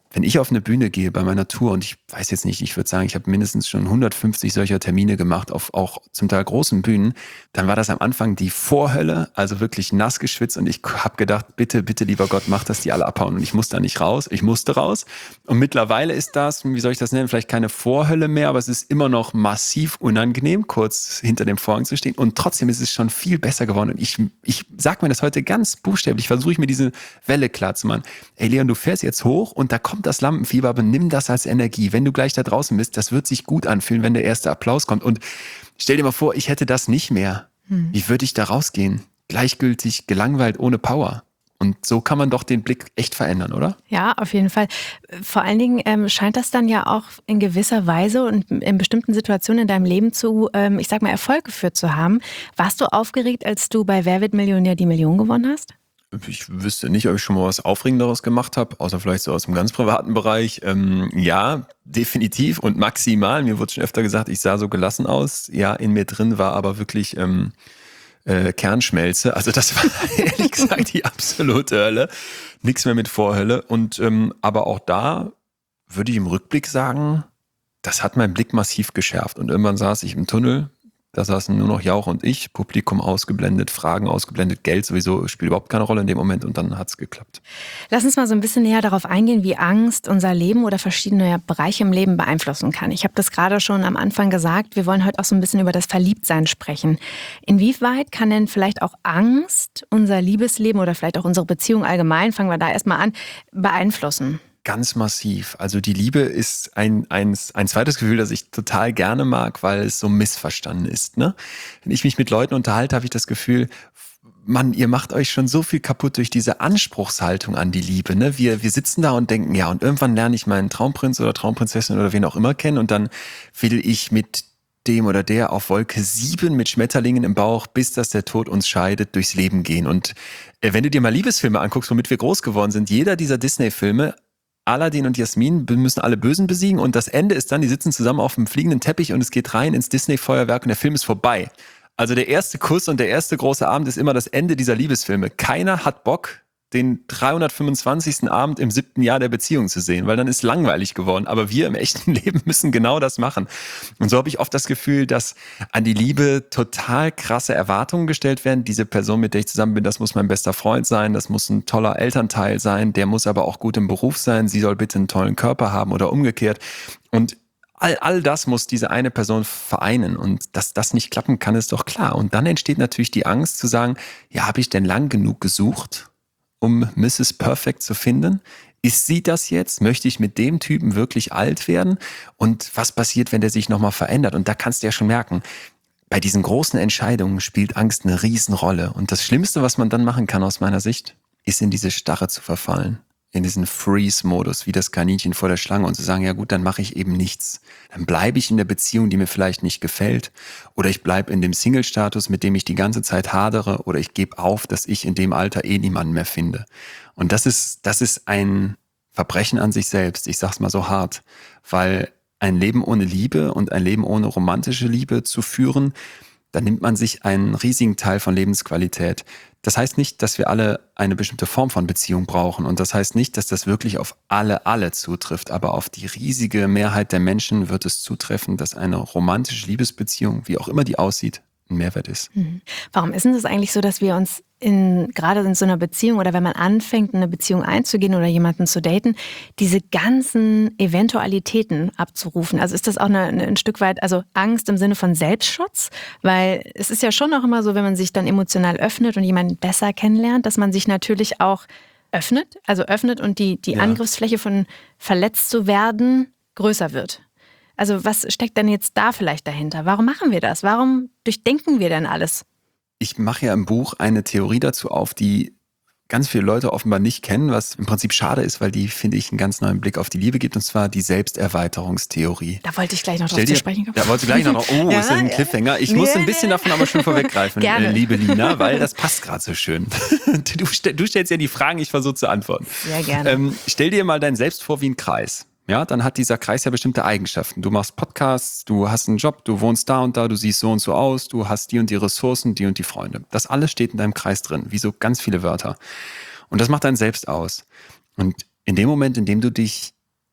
wenn ich auf eine Bühne gehe bei meiner Tour und ich weiß jetzt nicht, ich würde sagen, ich habe mindestens schon hundertfünfzig solcher Termine gemacht auf auch zum Teil großen Bühnen, dann war das am Anfang die Vorhölle, also wirklich nass geschwitzt und ich habe gedacht, bitte, bitte, lieber Gott, mach, dass die alle abhauen und ich muss da nicht raus, ich musste raus und mittlerweile ist das, wie soll ich das nennen, vielleicht keine Vorhölle mehr, aber es ist immer noch massiv unangenehm, kurz hinter dem Vorhang zu stehen und trotzdem ist es schon viel besser geworden und ich, ich sage mir das heute ganz buchstäblich, versuche ich mir diese Welle klar zu machen. Ey Leon, du fährst jetzt hoch und da kommt das Lampenfieber, aber nimm das als Energie. Wenn du gleich da draußen bist, das wird sich gut anfühlen, wenn der erste Applaus kommt. Und stell dir mal vor, ich hätte das nicht mehr. Hm. Wie würde ich da rausgehen? Gleichgültig, gelangweilt, ohne Power. Und so kann man doch den Blick echt verändern, oder? Ja, auf jeden Fall. Vor allen Dingen ähm, scheint das dann ja auch in gewisser Weise und in bestimmten Situationen in deinem Leben zu, ähm, ich sag mal, Erfolg geführt zu haben. Warst du aufgeregt, als du bei Wer wird Millionär die Million gewonnen hast? Ich wüsste nicht, ob ich schon mal was Aufregenderes gemacht habe, außer vielleicht so aus dem ganz privaten Bereich. Ähm, ja, definitiv und maximal. Mir wurde schon öfter gesagt, ich sah so gelassen aus. Ja, in mir drin war aber wirklich ähm, äh, Kernschmelze. Also das war ehrlich gesagt die absolute Hölle. Nichts mehr mit Vorhölle. Und ähm, aber auch da würde ich im Rückblick sagen, das hat meinen Blick massiv geschärft. Und irgendwann saß ich im Tunnel. Da saßen nur noch Jauch und ich, Publikum ausgeblendet, Fragen ausgeblendet, Geld sowieso spielt überhaupt keine Rolle in dem Moment und dann hat's geklappt. Lass uns mal so ein bisschen näher darauf eingehen, wie Angst unser Leben oder verschiedene Bereiche im Leben beeinflussen kann. Ich habe das gerade schon am Anfang gesagt, wir wollen heute auch so ein bisschen über das Verliebtsein sprechen. Inwieweit kann denn vielleicht auch Angst unser Liebesleben oder vielleicht auch unsere Beziehung allgemein, fangen wir da erstmal an, beeinflussen? Ganz massiv. Also die Liebe ist ein, ein, ein zweites Gefühl, das ich total gerne mag, weil es so missverstanden ist. Ne? Wenn ich mich mit Leuten unterhalte, habe ich das Gefühl, Mann, ihr macht euch schon so viel kaputt durch diese Anspruchshaltung an die Liebe. Ne? Wir, wir sitzen da und denken, ja, und irgendwann lerne ich meinen Traumprinz oder Traumprinzessin oder wen auch immer kennen und dann will ich mit dem oder der auf Wolke sieben mit Schmetterlingen im Bauch, bis dass der Tod uns scheidet, durchs Leben gehen. Und äh, wenn du dir mal Liebesfilme anguckst, womit wir groß geworden sind, jeder dieser Disney-Filme, Aladdin und Jasmin müssen alle Bösen besiegen und das Ende ist dann, die sitzen zusammen auf dem fliegenden Teppich und es geht rein ins Disney-Feuerwerk und der Film ist vorbei. Also der erste Kuss und der erste große Abend ist immer das Ende dieser Liebesfilme. Keiner hat Bock, den dreihundertfünfundzwanzigsten Abend im siebten Jahr der Beziehung zu sehen, weil dann ist langweilig geworden. Aber wir im echten Leben müssen genau das machen. Und so habe ich oft das Gefühl, dass an die Liebe total krasse Erwartungen gestellt werden. Diese Person, mit der ich zusammen bin, das muss mein bester Freund sein, das muss ein toller Elternteil sein, der muss aber auch gut im Beruf sein, sie soll bitte einen tollen Körper haben oder umgekehrt. Und all, all das muss diese eine Person vereinen. Und dass das nicht klappen kann, ist doch klar. Und dann entsteht natürlich die Angst zu sagen, ja, habe ich denn lang genug gesucht, um Misses Perfect zu finden? Ist sie das jetzt? Möchte ich mit dem Typen wirklich alt werden? Und was passiert, wenn der sich nochmal verändert? Und da kannst du ja schon merken, bei diesen großen Entscheidungen spielt Angst eine Riesenrolle. Und das Schlimmste, was man dann machen kann aus meiner Sicht, ist in diese Starre zu verfallen. In diesen Freeze-Modus, wie das Kaninchen vor der Schlange und zu sagen, ja gut, dann mache ich eben nichts. Dann bleibe ich in der Beziehung, die mir vielleicht nicht gefällt. Oder ich bleibe in dem Single-Status, mit dem ich die ganze Zeit hadere. Oder ich gebe auf, dass ich in dem Alter eh niemanden mehr finde. Und das ist, das ist ein Verbrechen an sich selbst. Ich sag's mal so hart. Weil ein Leben ohne Liebe und ein Leben ohne romantische Liebe zu führen, da nimmt man sich einen riesigen Teil von Lebensqualität. Das heißt nicht, dass wir alle eine bestimmte Form von Beziehung brauchen. Und das heißt nicht, dass das wirklich auf alle, alle zutrifft. Aber auf die riesige Mehrheit der Menschen wird es zutreffen, dass eine romantische Liebesbeziehung, wie auch immer die aussieht, ein Mehrwert ist. Mhm. Warum ist denn das eigentlich so, dass wir uns in, gerade in so einer Beziehung oder wenn man anfängt, eine Beziehung einzugehen oder jemanden zu daten, diese ganzen Eventualitäten abzurufen? Also ist das auch eine, eine, ein Stück weit, also Angst im Sinne von Selbstschutz? Weil es ist ja schon auch immer so, wenn man sich dann emotional öffnet und jemanden besser kennenlernt, dass man sich natürlich auch öffnet, also öffnet und die, die ja. Angriffsfläche von verletzt zu werden größer wird. Also was steckt denn jetzt da vielleicht dahinter? Warum machen wir das? Warum durchdenken wir denn alles? Ich mache ja im Buch eine Theorie dazu auf, die ganz viele Leute offenbar nicht kennen, was im Prinzip schade ist, weil die, finde ich, einen ganz neuen Blick auf die Liebe gibt, und zwar die Selbsterweiterungstheorie. Da wollte ich gleich noch drauf zu sprechen kommen. Da wollte ich gleich noch, oh, ja, ist das ein Cliffhanger? Ich muss ein bisschen davon aber schon vorweggreifen, äh, liebe Lina, weil das passt gerade so schön. Du, du stellst ja die Fragen, ich versuche zu antworten. Sehr gerne. Ähm, stell dir mal dein Selbst vor wie ein Kreis. Ja, dann hat dieser Kreis ja bestimmte Eigenschaften. Du machst Podcasts, du hast einen Job, du wohnst da und da, du siehst so und so aus, du hast die und die Ressourcen, die und die Freunde. Das alles steht in deinem Kreis drin, wie so ganz viele Wörter. Und das macht dein Selbst aus. Und in dem Moment, in dem du dich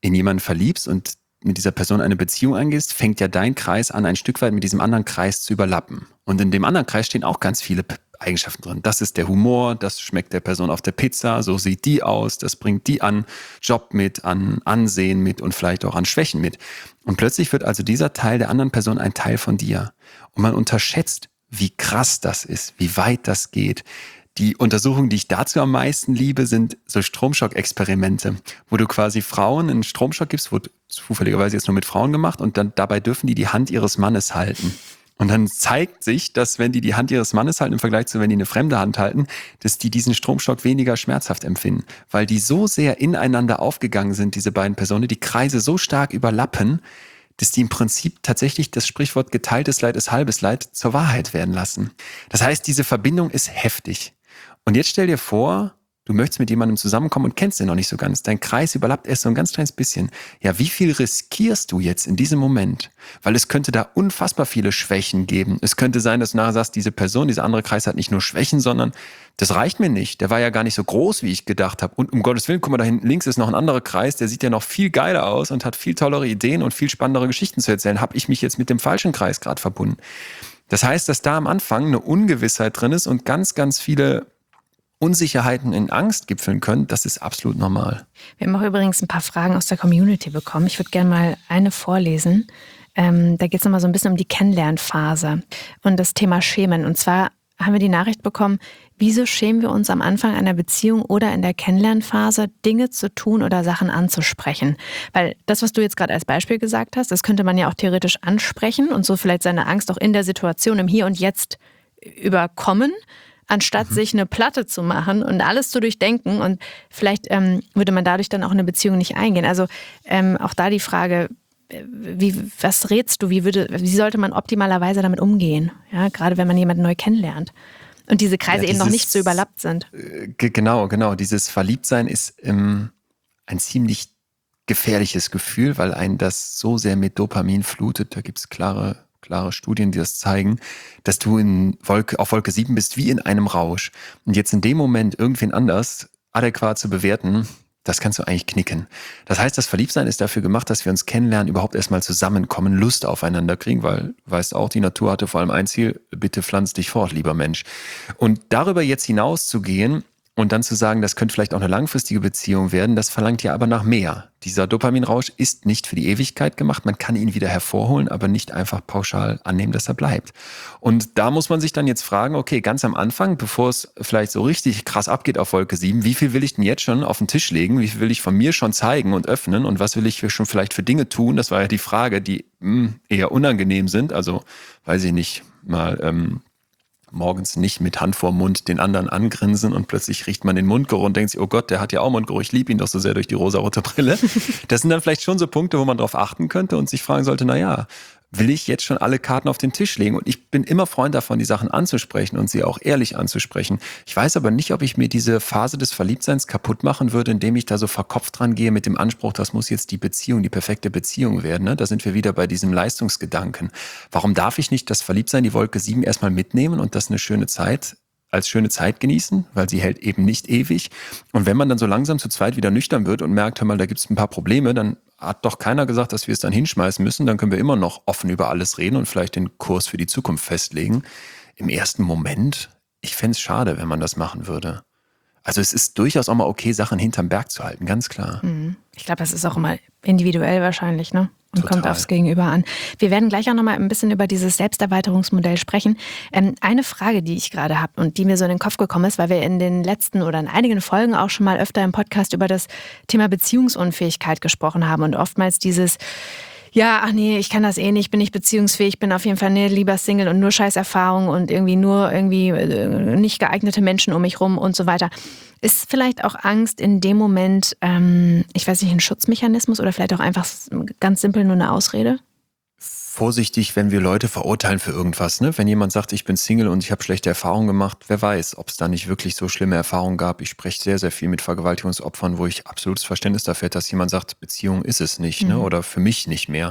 in jemanden verliebst und mit dieser Person eine Beziehung eingehst, fängt ja dein Kreis an, ein Stück weit mit diesem anderen Kreis zu überlappen. Und in dem anderen Kreis stehen auch ganz viele Eigenschaften drin. Das ist der Humor, das schmeckt der Person auf der Pizza, so sieht die aus, das bringt die an Job mit, an Ansehen mit und vielleicht auch an Schwächen mit. Und plötzlich wird also dieser Teil der anderen Person ein Teil von dir. Und man unterschätzt, wie krass das ist, wie weit das geht. Die Untersuchungen, die ich dazu am meisten liebe, sind so Stromschock-Experimente, wo du quasi Frauen einen Stromschock gibst, wurde zufälligerweise jetzt nur mit Frauen gemacht und dann dabei dürfen die die Hand ihres Mannes halten. Und dann zeigt sich, dass wenn die die Hand ihres Mannes halten im Vergleich zu wenn die eine fremde Hand halten, dass die diesen Stromschock weniger schmerzhaft empfinden, weil die so sehr ineinander aufgegangen sind, diese beiden Personen, die Kreise so stark überlappen, dass die im Prinzip tatsächlich das Sprichwort geteiltes Leid ist halbes Leid zur Wahrheit werden lassen. Das heißt, diese Verbindung ist heftig. Und jetzt stell dir vor, du möchtest mit jemandem zusammenkommen und kennst den noch nicht so ganz. Dein Kreis überlappt erst so ein ganz kleines bisschen. Ja, wie viel riskierst du jetzt in diesem Moment? Weil es könnte da unfassbar viele Schwächen geben. Es könnte sein, dass du nachher sagst, diese Person, dieser andere Kreis hat nicht nur Schwächen, sondern das reicht mir nicht. Der war ja gar nicht so groß, wie ich gedacht habe. Und um Gottes Willen, guck mal, da hinten links ist noch ein anderer Kreis, der sieht ja noch viel geiler aus und hat viel tollere Ideen und viel spannendere Geschichten zu erzählen. Habe ich mich jetzt mit dem falschen Kreis gerade verbunden? Das heißt, dass da am Anfang eine Ungewissheit drin ist und ganz, ganz viele Unsicherheiten in Angst gipfeln können, das ist absolut normal. Wir haben auch übrigens ein paar Fragen aus der Community bekommen. Ich würde gerne mal eine vorlesen. Ähm, da geht es nochmal so ein bisschen um die Kennenlernphase und das Thema Schämen. Und zwar haben wir die Nachricht bekommen, wieso schämen wir uns am Anfang einer Beziehung oder in der Kennenlernphase, Dinge zu tun oder Sachen anzusprechen? Weil das, was du jetzt gerade als Beispiel gesagt hast, das könnte man ja auch theoretisch ansprechen und so vielleicht seine Angst auch in der Situation im Hier und Jetzt überkommen, anstatt mhm. sich eine Platte zu machen und alles zu durchdenken. Und vielleicht ähm, würde man dadurch dann auch in eine Beziehung nicht eingehen. Also ähm, auch da die Frage, wie, was rätst du, wie, würde, wie sollte man optimalerweise damit umgehen? Ja, gerade wenn man jemanden neu kennenlernt. Und diese Kreise ja, dieses, eben noch nicht so überlappt sind. G- genau, genau. Dieses Verliebtsein ist ähm, ein ziemlich gefährliches Gefühl, weil einen das so sehr mit Dopamin flutet. Da gibt es klare klare Studien, die das zeigen, dass du in Wolke, auf Wolke sieben bist wie in einem Rausch. Und jetzt in dem Moment irgendwen anders adäquat zu bewerten, das kannst du eigentlich knicken. Das heißt, das Verliebtsein ist dafür gemacht, dass wir uns kennenlernen, überhaupt erstmal zusammenkommen, Lust aufeinander kriegen, weil, du weißt auch, die Natur hatte vor allem ein Ziel, bitte pflanz dich fort, lieber Mensch. Und darüber jetzt hinaus zu gehen und dann zu sagen, das könnte vielleicht auch eine langfristige Beziehung werden, das verlangt ja aber nach mehr. Dieser Dopaminrausch ist nicht für die Ewigkeit gemacht. Man kann ihn wieder hervorholen, aber nicht einfach pauschal annehmen, dass er bleibt. Und da muss man sich dann jetzt fragen, okay, ganz am Anfang, bevor es vielleicht so richtig krass abgeht auf Wolke sieben, wie viel will ich denn jetzt schon auf den Tisch legen? Wie viel will ich von mir schon zeigen und öffnen? Und was will ich schon vielleicht für Dinge tun? Das war ja die Frage, die mh, eher unangenehm sind. Also, weiß ich nicht, mal... Ähm, morgens nicht mit Hand vorm Mund den anderen angrinsen und plötzlich riecht man den Mundgeruch und denkt sich, oh Gott, der hat ja auch Mundgeruch, ich liebe ihn doch so sehr durch die rosarote Brille. Das sind dann vielleicht schon so Punkte, wo man drauf achten könnte und sich fragen sollte, na ja, will ich jetzt schon alle Karten auf den Tisch legen? Und ich bin immer Freund davon, die Sachen anzusprechen und sie auch ehrlich anzusprechen. Ich weiß aber nicht, ob ich mir diese Phase des Verliebtseins kaputt machen würde, indem ich da so verkopft dran gehe mit dem Anspruch, das muss jetzt die Beziehung, die perfekte Beziehung werden. Ne? Da sind wir wieder bei diesem Leistungsgedanken. Warum darf ich nicht das Verliebtsein, die Wolke sieben erstmal mitnehmen und das eine schöne Zeit als schöne Zeit genießen, weil sie hält eben nicht ewig. Und wenn man dann so langsam zu zweit wieder nüchtern wird und merkt, hör mal, da gibt es ein paar Probleme, dann hat doch keiner gesagt, dass wir es dann hinschmeißen müssen. Dann können wir immer noch offen über alles reden und vielleicht den Kurs für die Zukunft festlegen. Im ersten Moment, ich fände es schade, wenn man das machen würde. Also es ist durchaus auch mal okay, Sachen hinterm Berg zu halten, ganz klar. Ich glaube, das ist auch immer individuell wahrscheinlich, ne? Und Total. Kommt aufs Gegenüber an. Wir werden gleich auch noch mal ein bisschen über dieses Selbsterweiterungsmodell sprechen. Ähm, eine Frage, die ich gerade habe und die mir so in den Kopf gekommen ist, weil wir in den letzten oder in einigen Folgen auch schon mal öfter im Podcast über das Thema Beziehungsunfähigkeit gesprochen haben und oftmals dieses, ja, ach nee, ich kann das eh nicht, bin nicht beziehungsfähig, bin auf jeden Fall nee, lieber Single und nur Scheißerfahrung und irgendwie nur irgendwie äh, nicht geeignete Menschen um mich rum und so weiter. Ist vielleicht auch Angst in dem Moment, ähm, ich weiß nicht, ein Schutzmechanismus oder vielleicht auch einfach ganz simpel nur eine Ausrede? Vorsichtig, wenn wir Leute verurteilen für irgendwas. Ne? Wenn jemand sagt, ich bin Single und ich habe schlechte Erfahrungen gemacht, wer weiß, ob es da nicht wirklich so schlimme Erfahrungen gab. Ich spreche sehr, sehr viel mit Vergewaltigungsopfern, wo ich absolutes Verständnis dafür hätte, dass jemand sagt, Beziehung ist es nicht, mhm. ne? Oder für mich nicht mehr.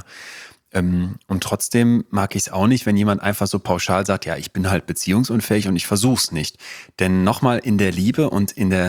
Ähm, und trotzdem mag ich es auch nicht, wenn jemand einfach so pauschal sagt, ja, ich bin halt beziehungsunfähig und ich versuch's nicht. Denn nochmal in der Liebe und in der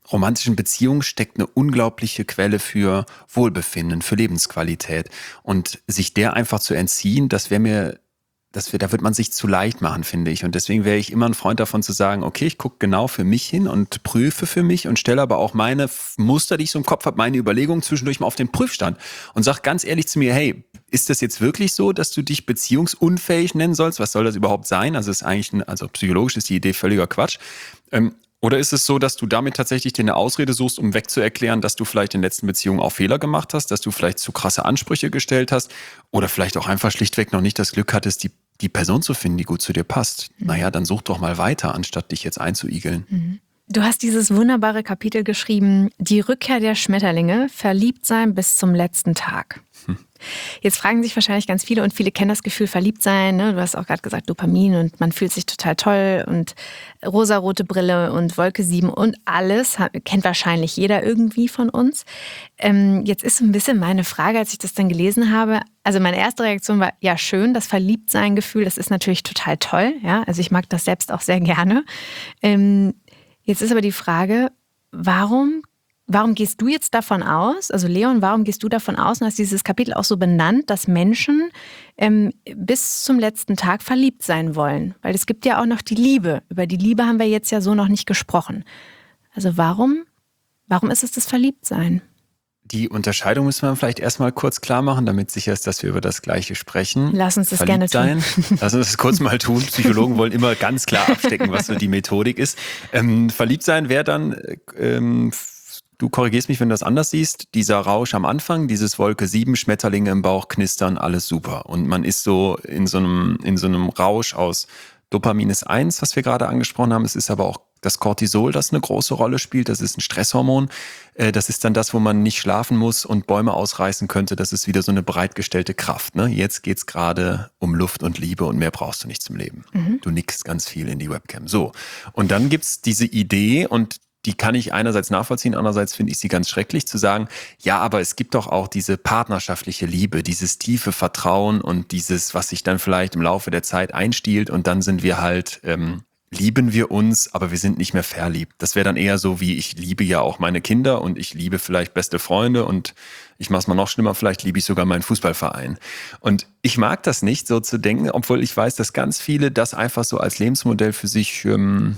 romantischen Beziehung steckt eine unglaubliche Quelle für Wohlbefinden, für Lebensqualität. Und sich der einfach zu entziehen, das wäre mir, das wär, da wird man sich zu leicht machen, finde ich. Und deswegen wäre ich immer ein Freund davon zu sagen, okay, ich gucke genau für mich hin und prüfe für mich und stelle aber auch meine Muster, die ich so im Kopf habe, meine Überlegungen zwischendurch mal auf den Prüfstand und sage ganz ehrlich zu mir, hey, ist das jetzt wirklich so, dass du dich beziehungsunfähig nennen sollst? Was soll das überhaupt sein? Also ist eigentlich, ein, also psychologisch ist die Idee völliger Quatsch. Ähm, Oder ist es so, dass du damit tatsächlich dir eine Ausrede suchst, um wegzuerklären, dass du vielleicht in den letzten Beziehungen auch Fehler gemacht hast, dass du vielleicht zu krasse Ansprüche gestellt hast oder vielleicht auch einfach schlichtweg noch nicht das Glück hattest, die, die Person zu finden, die gut zu dir passt? Mhm. Naja, dann such doch mal weiter, anstatt dich jetzt einzuigeln. Mhm. Du hast dieses wunderbare Kapitel geschrieben, die Rückkehr der Schmetterlinge, verliebt sein bis zum letzten Tag. Hm. Jetzt fragen sich wahrscheinlich ganz viele und viele kennen das Gefühl verliebt sein. Ne? Du hast auch gerade gesagt Dopamin und man fühlt sich total toll und rosarote Brille und Wolke sieben und alles. Kennt wahrscheinlich jeder irgendwie von uns. Ähm, jetzt ist so ein bisschen meine Frage, als ich das dann gelesen habe. Also meine erste Reaktion war, ja schön, das Verliebtsein-Gefühl, das ist natürlich total toll. Ja? Also ich mag das selbst auch sehr gerne. Ähm, Jetzt ist aber die Frage, warum, warum gehst du jetzt davon aus, also Leon, warum gehst du davon aus, und hast dieses Kapitel auch so benannt, dass Menschen ähm, bis zum letzten Tag verliebt sein wollen? Weil es gibt ja auch noch die Liebe. Über die Liebe haben wir jetzt ja so noch nicht gesprochen. Also warum, warum ist es das Verliebtsein? Die Unterscheidung müssen wir vielleicht erstmal kurz klar machen, damit sicher ist, dass wir über das Gleiche sprechen. Lass uns das gerne tun. Lass uns das kurz mal tun. Psychologen wollen immer ganz klar abstecken, was so die Methodik ist. Ähm, verliebt sein wäre dann, ähm, du korrigierst mich, wenn du das anders siehst, dieser Rausch am Anfang, dieses Wolke sieben, Schmetterlinge im Bauch, knistern, alles super. Und man ist so in so einem, in so einem Rausch aus Dopamin ist eins, was wir gerade angesprochen haben. Es ist aber auch das Cortisol, das eine große Rolle spielt. Das ist ein Stresshormon. Das ist dann das, wo man nicht schlafen muss und Bäume ausreißen könnte. Das ist wieder so eine bereitgestellte Kraft. Ne? Jetzt geht's gerade um Luft und Liebe und mehr brauchst du nicht zum Leben. Mhm. Du nickst ganz viel in die Webcam. So. Und dann gibt's diese Idee und die kann ich einerseits nachvollziehen, andererseits finde ich sie ganz schrecklich, zu sagen, ja, aber es gibt doch auch diese partnerschaftliche Liebe, dieses tiefe Vertrauen und dieses, was sich dann vielleicht im Laufe der Zeit einstiehlt und dann sind wir halt, ähm, lieben wir uns, aber wir sind nicht mehr verliebt. Das wäre dann eher so wie, ich liebe ja auch meine Kinder und ich liebe vielleicht beste Freunde und ich mache es mal noch schlimmer, vielleicht liebe ich sogar meinen Fußballverein. Und ich mag das nicht, so zu denken, obwohl ich weiß, dass ganz viele das einfach so als Lebensmodell für sich ähm,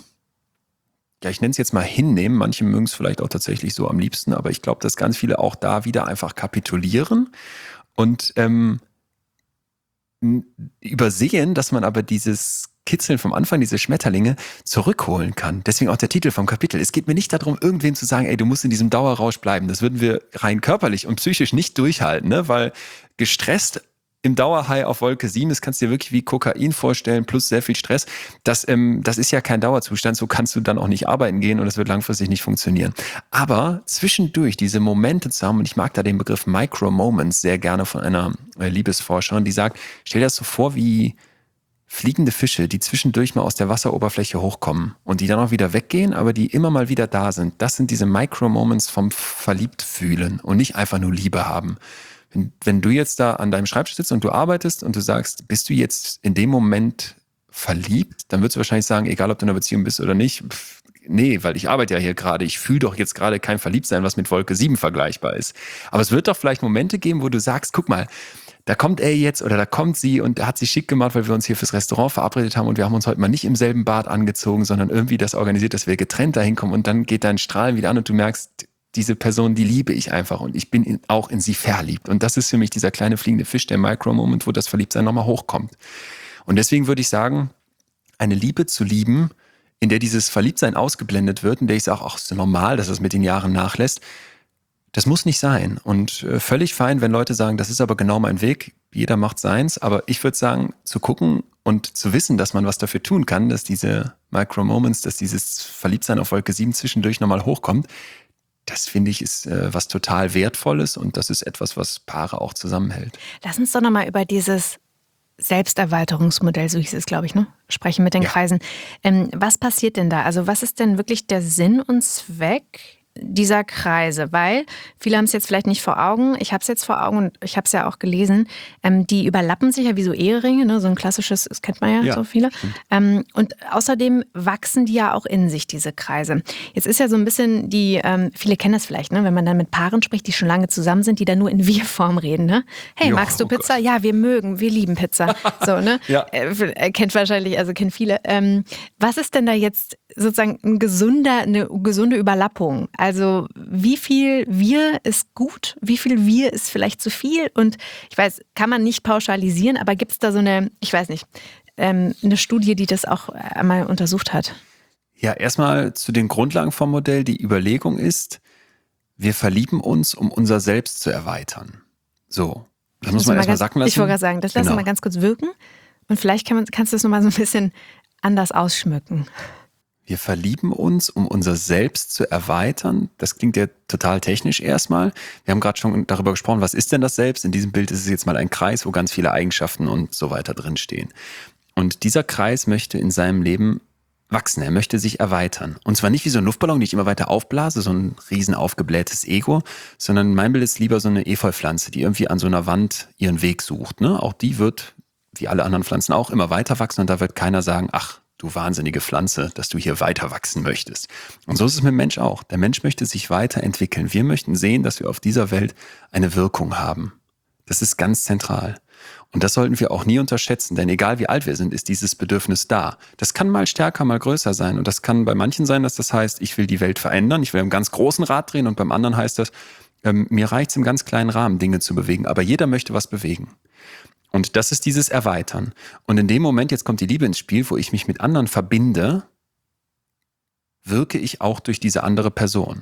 ja, ich nenne es jetzt mal hinnehmen. Manche mögen es vielleicht auch tatsächlich so am liebsten, aber ich glaube, dass ganz viele auch da wieder einfach kapitulieren und ähm, übersehen, dass man aber dieses Kitzeln vom Anfang, diese Schmetterlinge, zurückholen kann. Deswegen auch der Titel vom Kapitel. Es geht mir nicht darum, irgendwem zu sagen, ey, du musst in diesem Dauerrausch bleiben. Das würden wir rein körperlich und psychisch nicht durchhalten, ne? Weil gestresst im Dauerhigh auf Wolke sieben, das kannst du dir wirklich wie Kokain vorstellen, plus sehr viel Stress. Das, ähm, das ist ja kein Dauerzustand, so kannst du dann auch nicht arbeiten gehen und das wird langfristig nicht funktionieren. Aber zwischendurch diese Momente zu haben, und ich mag da den Begriff Micro-Moments sehr gerne von einer äh, Liebesforscherin, die sagt, stell dir das so vor wie fliegende Fische, die zwischendurch mal aus der Wasseroberfläche hochkommen und die dann auch wieder weggehen, aber die immer mal wieder da sind. Das sind diese Micro-Moments vom Verliebtfühlen und nicht einfach nur Liebe haben. Wenn, wenn du jetzt da an deinem Schreibtisch sitzt und du arbeitest und du sagst, bist du jetzt in dem Moment verliebt, dann würdest du wahrscheinlich sagen, egal ob du in einer Beziehung bist oder nicht, pff, nee, weil ich arbeite ja hier gerade, ich fühle doch jetzt gerade kein Verliebtsein, was mit Wolke sieben vergleichbar ist. Aber es wird doch vielleicht Momente geben, wo du sagst, guck mal, da kommt er jetzt oder da kommt sie und er hat sich schick gemacht, weil wir uns hier fürs Restaurant verabredet haben und wir haben uns heute mal nicht im selben Bad angezogen, sondern irgendwie das organisiert, dass wir getrennt dahin kommen und dann geht dein Strahlen wieder an und du merkst, diese Person, die liebe ich einfach und ich bin in, auch in sie verliebt. Und das ist für mich dieser kleine fliegende Fisch, der Micro-Moment, wo das Verliebtsein nochmal hochkommt. Und deswegen würde ich sagen, eine Liebe zu lieben, in der dieses Verliebtsein ausgeblendet wird, in der ich sage, ach, ist normal, dass es mit den Jahren nachlässt, das muss nicht sein. Und äh, völlig fein, wenn Leute sagen, das ist aber genau mein Weg, jeder macht seins. Aber ich würde sagen, zu gucken und zu wissen, dass man was dafür tun kann, dass diese Micro-Moments, dass dieses Verliebtsein auf Wolke sieben zwischendurch nochmal hochkommt, das finde ich ist äh, was total Wertvolles und das ist etwas, was Paare auch zusammenhält. Lass uns doch nochmal über dieses Selbsterweiterungsmodell, so hieß es, glaube ich, ne? Sprechen mit den ja. Kreisen. Ähm, was passiert denn da? Also was ist denn wirklich der Sinn und Zweck dieser Kreise, weil viele haben es jetzt vielleicht nicht vor Augen, ich habe es jetzt vor Augen und ich habe es ja auch gelesen, ähm, die überlappen sich ja wie so Eheringe, ne? So ein klassisches, das kennt man ja, Ja, so viele. Ähm, und außerdem wachsen die ja auch in sich, diese Kreise. Jetzt ist ja so ein bisschen die, ähm, viele kennen das vielleicht, ne? Wenn man dann mit Paaren spricht, die schon lange zusammen sind, die dann nur in Wir-Form reden. Ne? Hey, Jo, magst du oh Pizza? Ja, wir mögen, wir lieben Pizza. So, ne? Ja. Äh, kennt wahrscheinlich, also kennen viele. Ähm, was ist denn da jetzt sozusagen ein gesunder, eine gesunde Überlappung? Also wie viel Wir ist gut, wie viel Wir ist vielleicht zu viel? Und ich weiß, kann man nicht pauschalisieren, aber gibt es da so eine, ich weiß nicht, ähm, eine Studie, die das auch einmal untersucht hat? Ja, erstmal zu den Grundlagen vom Modell. Die Überlegung ist, wir verlieben uns, um unser Selbst zu erweitern. So, das muss man erstmal sacken lassen. Ich wollte gerade sagen, das lassen wir Genau. mal ganz kurz wirken und vielleicht kann man, kannst du das nochmal so ein bisschen anders ausschmücken. Wir verlieben uns, um unser Selbst zu erweitern. Das klingt ja total technisch erstmal. Wir haben gerade schon darüber gesprochen, was ist denn das Selbst? In diesem Bild ist es jetzt mal ein Kreis, wo ganz viele Eigenschaften und so weiter drinstehen. Und dieser Kreis möchte in seinem Leben wachsen, er möchte sich erweitern. Und zwar nicht wie so ein Luftballon, den ich immer weiter aufblase, so ein riesen aufgeblähtes Ego, sondern mein Bild ist lieber so eine Efeupflanze, die irgendwie an so einer Wand ihren Weg sucht. Ne? Auch die wird, wie alle anderen Pflanzen auch, immer weiter wachsen und da wird keiner sagen, ach, du wahnsinnige Pflanze, dass du hier weiter wachsen möchtest. Und so ist es mit dem Mensch auch. Der Mensch möchte sich weiterentwickeln. Wir möchten sehen, dass wir auf dieser Welt eine Wirkung haben. Das ist ganz zentral. Und das sollten wir auch nie unterschätzen, denn egal wie alt wir sind, ist dieses Bedürfnis da. Das kann mal stärker, mal größer sein. Und das kann bei manchen sein, dass das heißt, ich will die Welt verändern, ich will im ganz großen Rad drehen und beim anderen heißt das, ähm, mir reicht es im ganz kleinen Rahmen, Dinge zu bewegen. Aber jeder möchte was bewegen. Und das ist dieses Erweitern. Und in dem Moment, jetzt kommt die Liebe ins Spiel, wo ich mich mit anderen verbinde, wirke ich auch durch diese andere Person.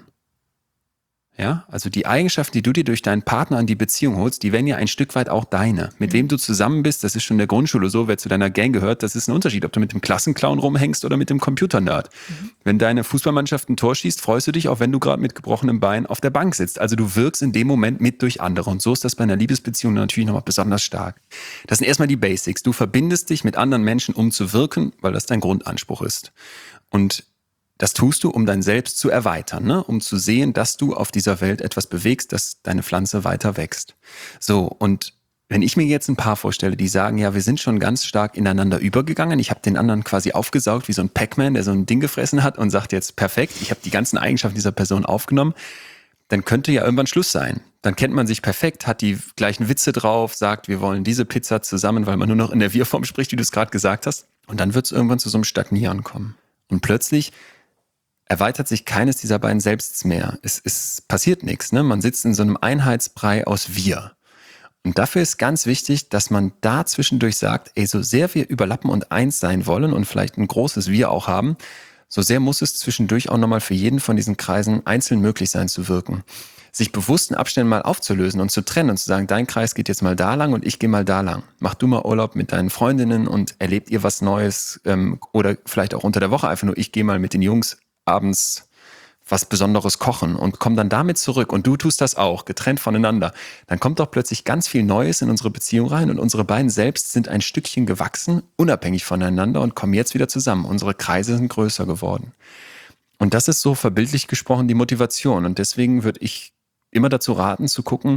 Ja, also die Eigenschaften, die du dir durch deinen Partner in die Beziehung holst, die werden ja ein Stück weit auch deine. Mit wem du zusammen bist, das ist schon in der Grundschule so, wer zu deiner Gang gehört, das ist ein Unterschied, ob du mit dem Klassenclown rumhängst oder mit dem Computernerd. Mhm. Wenn deine Fußballmannschaft ein Tor schießt, freust du dich, auch wenn du gerade mit gebrochenem Bein auf der Bank sitzt. Also du wirkst in dem Moment mit durch andere. Und so ist das bei einer Liebesbeziehung natürlich nochmal besonders stark. Das sind erstmal die Basics. Du verbindest dich mit anderen Menschen, um zu wirken, weil das dein Grundanspruch ist. Und das tust du, um dein Selbst zu erweitern, ne? Um zu sehen, dass du auf dieser Welt etwas bewegst, dass deine Pflanze weiter wächst. So, und wenn ich mir jetzt ein Paar vorstelle, die sagen, ja, wir sind schon ganz stark ineinander übergegangen, ich habe den anderen quasi aufgesaugt wie so ein Pac-Man, der so ein Ding gefressen hat und sagt jetzt, perfekt, ich habe die ganzen Eigenschaften dieser Person aufgenommen, dann könnte ja irgendwann Schluss sein. Dann kennt man sich perfekt, hat die gleichen Witze drauf, sagt, wir wollen diese Pizza zusammen, weil man nur noch in der Wir-Form spricht, wie du es gerade gesagt hast. Und dann wird es irgendwann zu so einem Stagnieren kommen. Und plötzlich erweitert sich keines dieser beiden Selbsts mehr. Es, es passiert nichts. Ne? Man sitzt in so einem Einheitsbrei aus Wir. Und dafür ist ganz wichtig, dass man da zwischendurch sagt, ey, so sehr wir überlappen und eins sein wollen und vielleicht ein großes Wir auch haben, so sehr muss es zwischendurch auch nochmal für jeden von diesen Kreisen einzeln möglich sein zu wirken. Sich bewusst in Abständen mal aufzulösen und zu trennen und zu sagen, dein Kreis geht jetzt mal da lang und ich gehe mal da lang. Mach du mal Urlaub mit deinen Freundinnen und erlebt ihr was Neues ähm, oder vielleicht auch unter der Woche einfach nur, ich gehe mal mit den Jungs abends was Besonderes kochen und komm dann damit zurück und du tust das auch, getrennt voneinander. Dann kommt doch plötzlich ganz viel Neues in unsere Beziehung rein und unsere beiden selbst sind ein Stückchen gewachsen, unabhängig voneinander und kommen jetzt wieder zusammen. Unsere Kreise sind größer geworden. Und das ist so verbildlich gesprochen die Motivation und deswegen würde ich immer dazu raten zu gucken,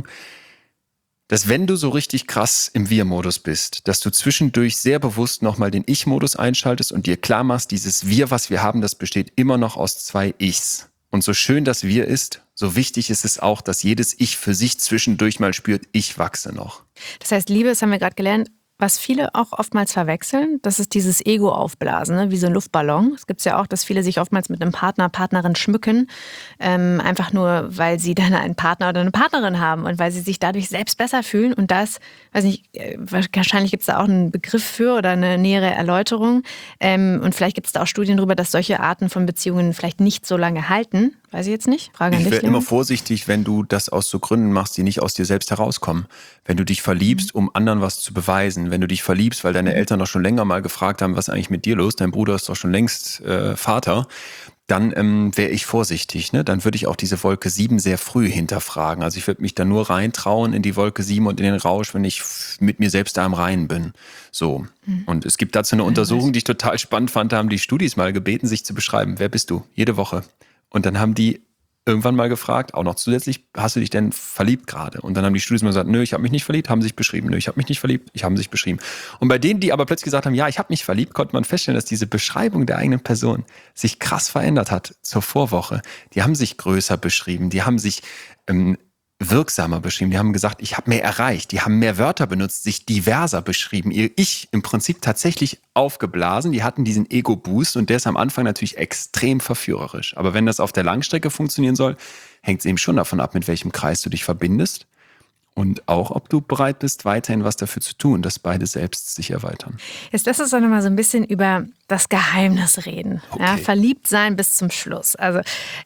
dass wenn du so richtig krass im Wir-Modus bist, dass du zwischendurch sehr bewusst nochmal den Ich-Modus einschaltest und dir klar machst, dieses Wir, was wir haben, das besteht immer noch aus zwei Ichs. Und so schön das Wir ist, so wichtig ist es auch, dass jedes Ich für sich zwischendurch mal spürt, ich wachse noch. Das heißt, Liebe, das haben wir gerade gelernt, was viele auch oftmals verwechseln, das ist dieses Ego aufblasen, ne? Wie so ein Luftballon. Es gibt ja auch, dass viele sich oftmals mit einem Partner, Partnerin schmücken, ähm, einfach nur, weil sie dann einen Partner oder eine Partnerin haben und weil sie sich dadurch selbst besser fühlen. Und das, weiß nicht, wahrscheinlich gibt es da auch einen Begriff für oder eine nähere Erläuterung. Ähm, und vielleicht gibt es da auch Studien darüber, dass solche Arten von Beziehungen vielleicht nicht so lange halten. Weiß ich jetzt nicht. Frage an dich. Ich wäre immer vorsichtig, wenn du das aus so Gründen machst, die nicht aus dir selbst herauskommen. Wenn du dich verliebst, um anderen was zu beweisen. Wenn du dich verliebst, weil deine Eltern doch schon länger mal gefragt haben, was ist eigentlich mit dir los? Dein Bruder ist doch schon längst äh, Vater. Dann ähm, wäre ich vorsichtig. Ne? Dann würde ich auch diese Wolke sieben sehr früh hinterfragen. Also ich würde mich da nur reintrauen in die Wolke sieben und in den Rausch, wenn ich mit mir selbst da im Reinen bin. So. Mhm. Und es gibt dazu eine Untersuchung, die ich total spannend fand. Da haben die Studis mal gebeten, sich zu beschreiben. Wer bist du? Jede Woche. Und dann haben die irgendwann mal gefragt, auch noch zusätzlich, hast du dich denn verliebt gerade? Und dann haben die Studis mal gesagt, nö, ich habe mich nicht verliebt, haben sich beschrieben, nö, ich habe mich nicht verliebt, ich habe sich beschrieben. Und bei denen, die aber plötzlich gesagt haben, ja, ich habe mich verliebt, konnte man feststellen, dass diese Beschreibung der eigenen Person sich krass verändert hat zur Vorwoche. Die haben sich größer beschrieben, die haben sich ähm, wirksamer beschrieben. Die haben gesagt, ich habe mehr erreicht. Die haben mehr Wörter benutzt, sich diverser beschrieben. Ihr Ich im Prinzip tatsächlich aufgeblasen. Die hatten diesen Ego-Boost und der ist am Anfang natürlich extrem verführerisch. Aber wenn das auf der Langstrecke funktionieren soll, hängt es eben schon davon ab, mit welchem Kreis du dich verbindest und auch, ob du bereit bist, weiterhin was dafür zu tun, dass beide selbst sich erweitern. Jetzt lass uns doch nochmal so ein bisschen über das Geheimnis reden. Okay. Ja, verliebt sein bis zum Schluss. Also,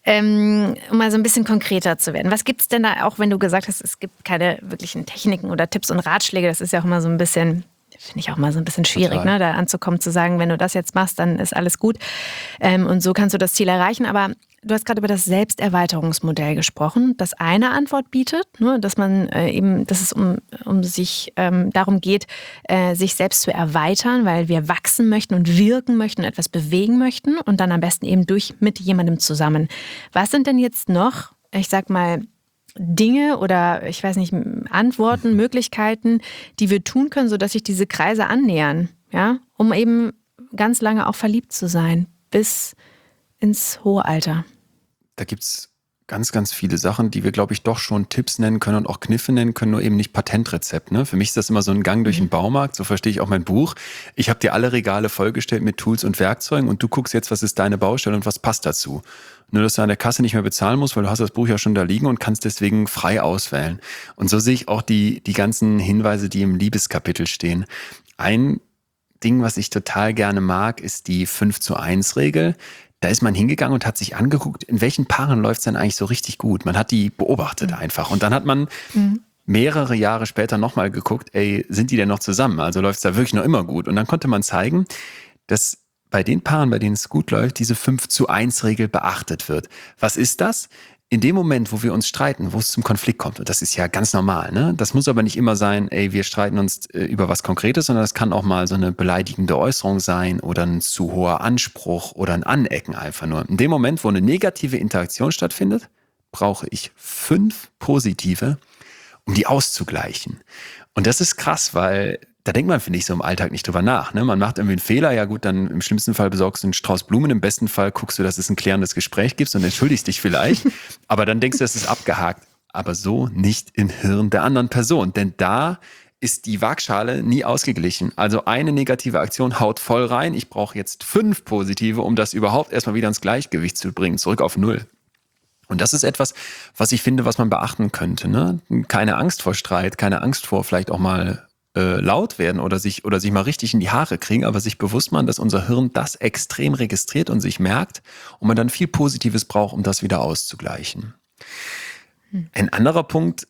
ähm, um mal so ein bisschen konkreter zu werden. Was gibt es denn da, auch wenn du gesagt hast, es gibt keine wirklichen Techniken oder Tipps und Ratschläge, das ist ja auch immer so ein bisschen, finde ich auch mal so ein bisschen schwierig, ne, da anzukommen, zu sagen, wenn du das jetzt machst, dann ist alles gut. Ähm, und so kannst du das Ziel erreichen. Aber du hast gerade über das Selbsterweiterungsmodell gesprochen, das eine Antwort bietet, ne, dass man äh, eben, dass es um, um sich ähm, darum geht, äh, sich selbst zu erweitern, weil wir wachsen möchten und wirken möchten, etwas bewegen möchten und dann am besten eben durch mit jemandem zusammen. Was sind denn jetzt noch, ich sag mal, Dinge oder ich weiß nicht, Antworten, Möglichkeiten, die wir tun können, sodass sich diese Kreise annähern, ja, um eben ganz lange auch verliebt zu sein, bis ins hohe Alter? Da gibt's ganz, ganz viele Sachen, die wir, glaube ich, doch schon Tipps nennen können und auch Kniffe nennen können, nur eben nicht Patentrezept. Ne? Für mich ist das immer so ein Gang durch den Baumarkt, so verstehe ich auch mein Buch. Ich habe dir alle Regale vollgestellt mit Tools und Werkzeugen und du guckst jetzt, was ist deine Baustelle und was passt dazu. Nur, dass du an der Kasse nicht mehr bezahlen musst, weil du hast das Buch ja schon da liegen und kannst deswegen frei auswählen. Und so sehe ich auch die, die ganzen Hinweise, die im Liebeskapitel stehen. Ein Ding, was ich total gerne mag, ist die fünf zu eins Regel. Da ist man hingegangen und hat sich angeguckt, in welchen Paaren läuft es denn eigentlich so richtig gut. Man hat die beobachtet einfach. Und dann hat man mhm. mehrere Jahre später nochmal geguckt, ey, sind die denn noch zusammen? Also läuft es da wirklich noch immer gut? Und dann konnte man zeigen, dass bei den Paaren, bei denen es gut läuft, diese fünf zu eins Regel beachtet wird. Was ist das? In dem Moment, wo wir uns streiten, wo es zum Konflikt kommt, und das ist ja ganz normal, ne? Das muss aber nicht immer sein, ey, wir streiten uns äh, über was Konkretes, sondern das kann auch mal so eine beleidigende Äußerung sein oder ein zu hoher Anspruch oder ein Anecken einfach nur. In dem Moment, wo eine negative Interaktion stattfindet, brauche ich fünf positive, um die auszugleichen. Und das ist krass, weil da denkt man, finde ich, so im Alltag nicht drüber nach. Ne? Man macht irgendwie einen Fehler, ja gut, dann im schlimmsten Fall besorgst du einen Strauß Blumen, im besten Fall guckst du, dass es ein klärendes Gespräch gibt und entschuldigst dich vielleicht, aber dann denkst du, es ist abgehakt. Aber so nicht im Hirn der anderen Person, denn da ist die Waagschale nie ausgeglichen. Also eine negative Aktion haut voll rein, ich brauche jetzt fünf positive, um das überhaupt erstmal wieder ins Gleichgewicht zu bringen, zurück auf Null. Und das ist etwas, was ich finde, was man beachten könnte. Ne? Keine Angst vor Streit, keine Angst vor vielleicht auch mal Äh, laut werden oder sich oder sich mal richtig in die Haare kriegen, aber sich bewusst machen, dass unser Hirn das extrem registriert und sich merkt und man dann viel Positives braucht, um das wieder auszugleichen. Hm. Ein anderer Punkt,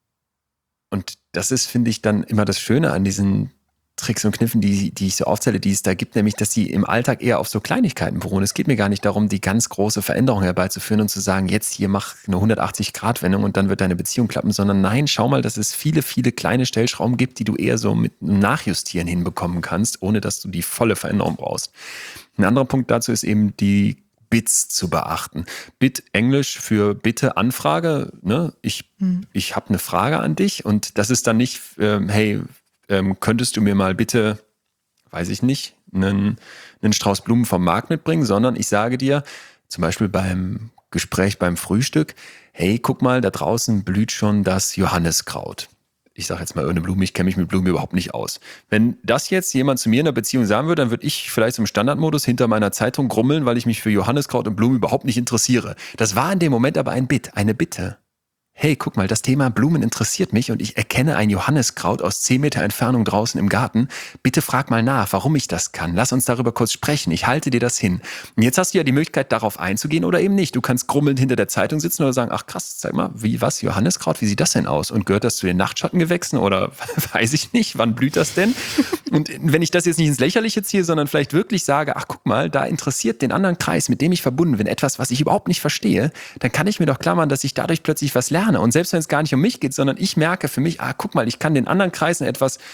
und das ist, finde ich, dann immer das Schöne an diesen Tricks und Kniffen, die, die ich so aufzähle, die es da gibt, nämlich, dass sie im Alltag eher auf so Kleinigkeiten beruhen. Es geht mir gar nicht darum, die ganz große Veränderung herbeizuführen und zu sagen, jetzt hier mach eine hundertachtzig Grad Wendung und dann wird deine Beziehung klappen, sondern nein, schau mal, dass es viele, viele kleine Stellschrauben gibt, die du eher so mit einem Nachjustieren hinbekommen kannst, ohne dass du die volle Veränderung brauchst. Ein anderer Punkt dazu ist eben die Bits zu beachten. Bit, Englisch für Bitte, Anfrage. Ne? Ich, hm. ich habe eine Frage an dich und das ist dann nicht, ähm, hey, Ähm, könntest du mir mal bitte, weiß ich nicht, einen, einen Strauß Blumen vom Markt mitbringen, sondern ich sage dir, zum Beispiel beim Gespräch beim Frühstück, hey, guck mal, da draußen blüht schon das Johanniskraut. Ich sage jetzt mal irgendeine Blume, ich kenne mich mit Blumen überhaupt nicht aus. Wenn das jetzt jemand zu mir in der Beziehung sagen würde, dann würde ich vielleicht im Standardmodus hinter meiner Zeitung grummeln, weil ich mich für Johanniskraut und Blumen überhaupt nicht interessiere. Das war in dem Moment aber ein Bit, eine Bitte. Hey, guck mal, das Thema Blumen interessiert mich und ich erkenne ein Johanniskraut aus zehn Meter Entfernung draußen im Garten. Bitte frag mal nach, warum ich das kann. Lass uns darüber kurz sprechen. Ich halte dir das hin. Und jetzt hast du ja die Möglichkeit, darauf einzugehen oder eben nicht. Du kannst grummelnd hinter der Zeitung sitzen oder sagen, ach krass, zeig mal, wie, was, Johanniskraut, wie sieht das denn aus? Und gehört das zu den Nachtschattengewächsen oder weiß ich nicht, wann blüht das denn? Und wenn ich das jetzt nicht ins Lächerliche ziehe, sondern vielleicht wirklich sage, ach guck mal, da interessiert den anderen Kreis, mit dem ich verbunden bin, etwas, was ich überhaupt nicht verstehe, dann kann ich mir doch klar machen, dass ich dadurch plötzlich was lerne. Und selbst wenn es gar nicht um mich geht, sondern ich merke für mich, ah, guck mal, ich kann den anderen Kreisen etwas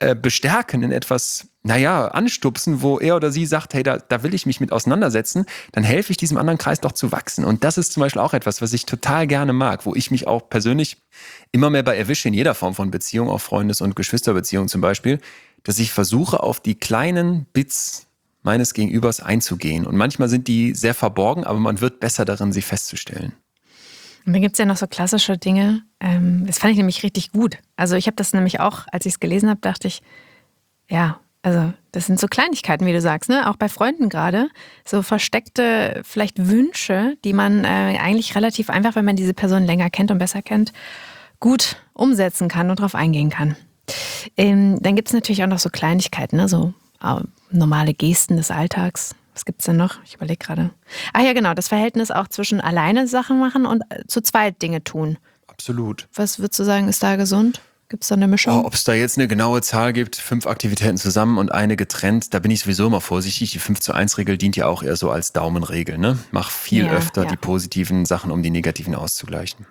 äh, bestärken, in etwas, naja, anstupsen, wo er oder sie sagt, hey, da, da will ich mich mit auseinandersetzen, dann helfe ich diesem anderen Kreis doch zu wachsen. Und das ist zum Beispiel auch etwas, was ich total gerne mag, wo ich mich auch persönlich immer mehr bei erwische, in jeder Form von Beziehung, auch Freundes- und Geschwisterbeziehungen zum Beispiel, dass ich versuche, auf die kleinen Bits meines Gegenübers einzugehen. Und manchmal sind die sehr verborgen, aber man wird besser darin, sie festzustellen. Und dann gibt es ja noch so klassische Dinge. Ähm, das fand ich nämlich richtig gut. Also ich habe das nämlich auch, als ich es gelesen habe, dachte ich, ja, also das sind so Kleinigkeiten, wie du sagst, ne? Auch bei Freunden gerade. So versteckte vielleicht Wünsche, die man äh, eigentlich relativ einfach, wenn man diese Person länger kennt und besser kennt, gut umsetzen kann und darauf eingehen kann. Ähm, dann gibt es natürlich auch noch so Kleinigkeiten, ne? So äh, normale Gesten des Alltags. Was gibt's denn noch? Ich überlege gerade. Ah ja, genau, das Verhältnis auch zwischen alleine Sachen machen und zu zweit Dinge tun. Absolut. Was würdest du sagen, ist da gesund? Gibt es da eine Mischung? Oh, ob es da jetzt eine genaue Zahl gibt, fünf Aktivitäten zusammen und eine getrennt, da bin ich sowieso immer vorsichtig. Die fünf zu eins Regel dient ja auch eher so als Daumenregel. Ne? Mach viel Ja, öfter ja. die positiven Sachen, um die negativen auszugleichen.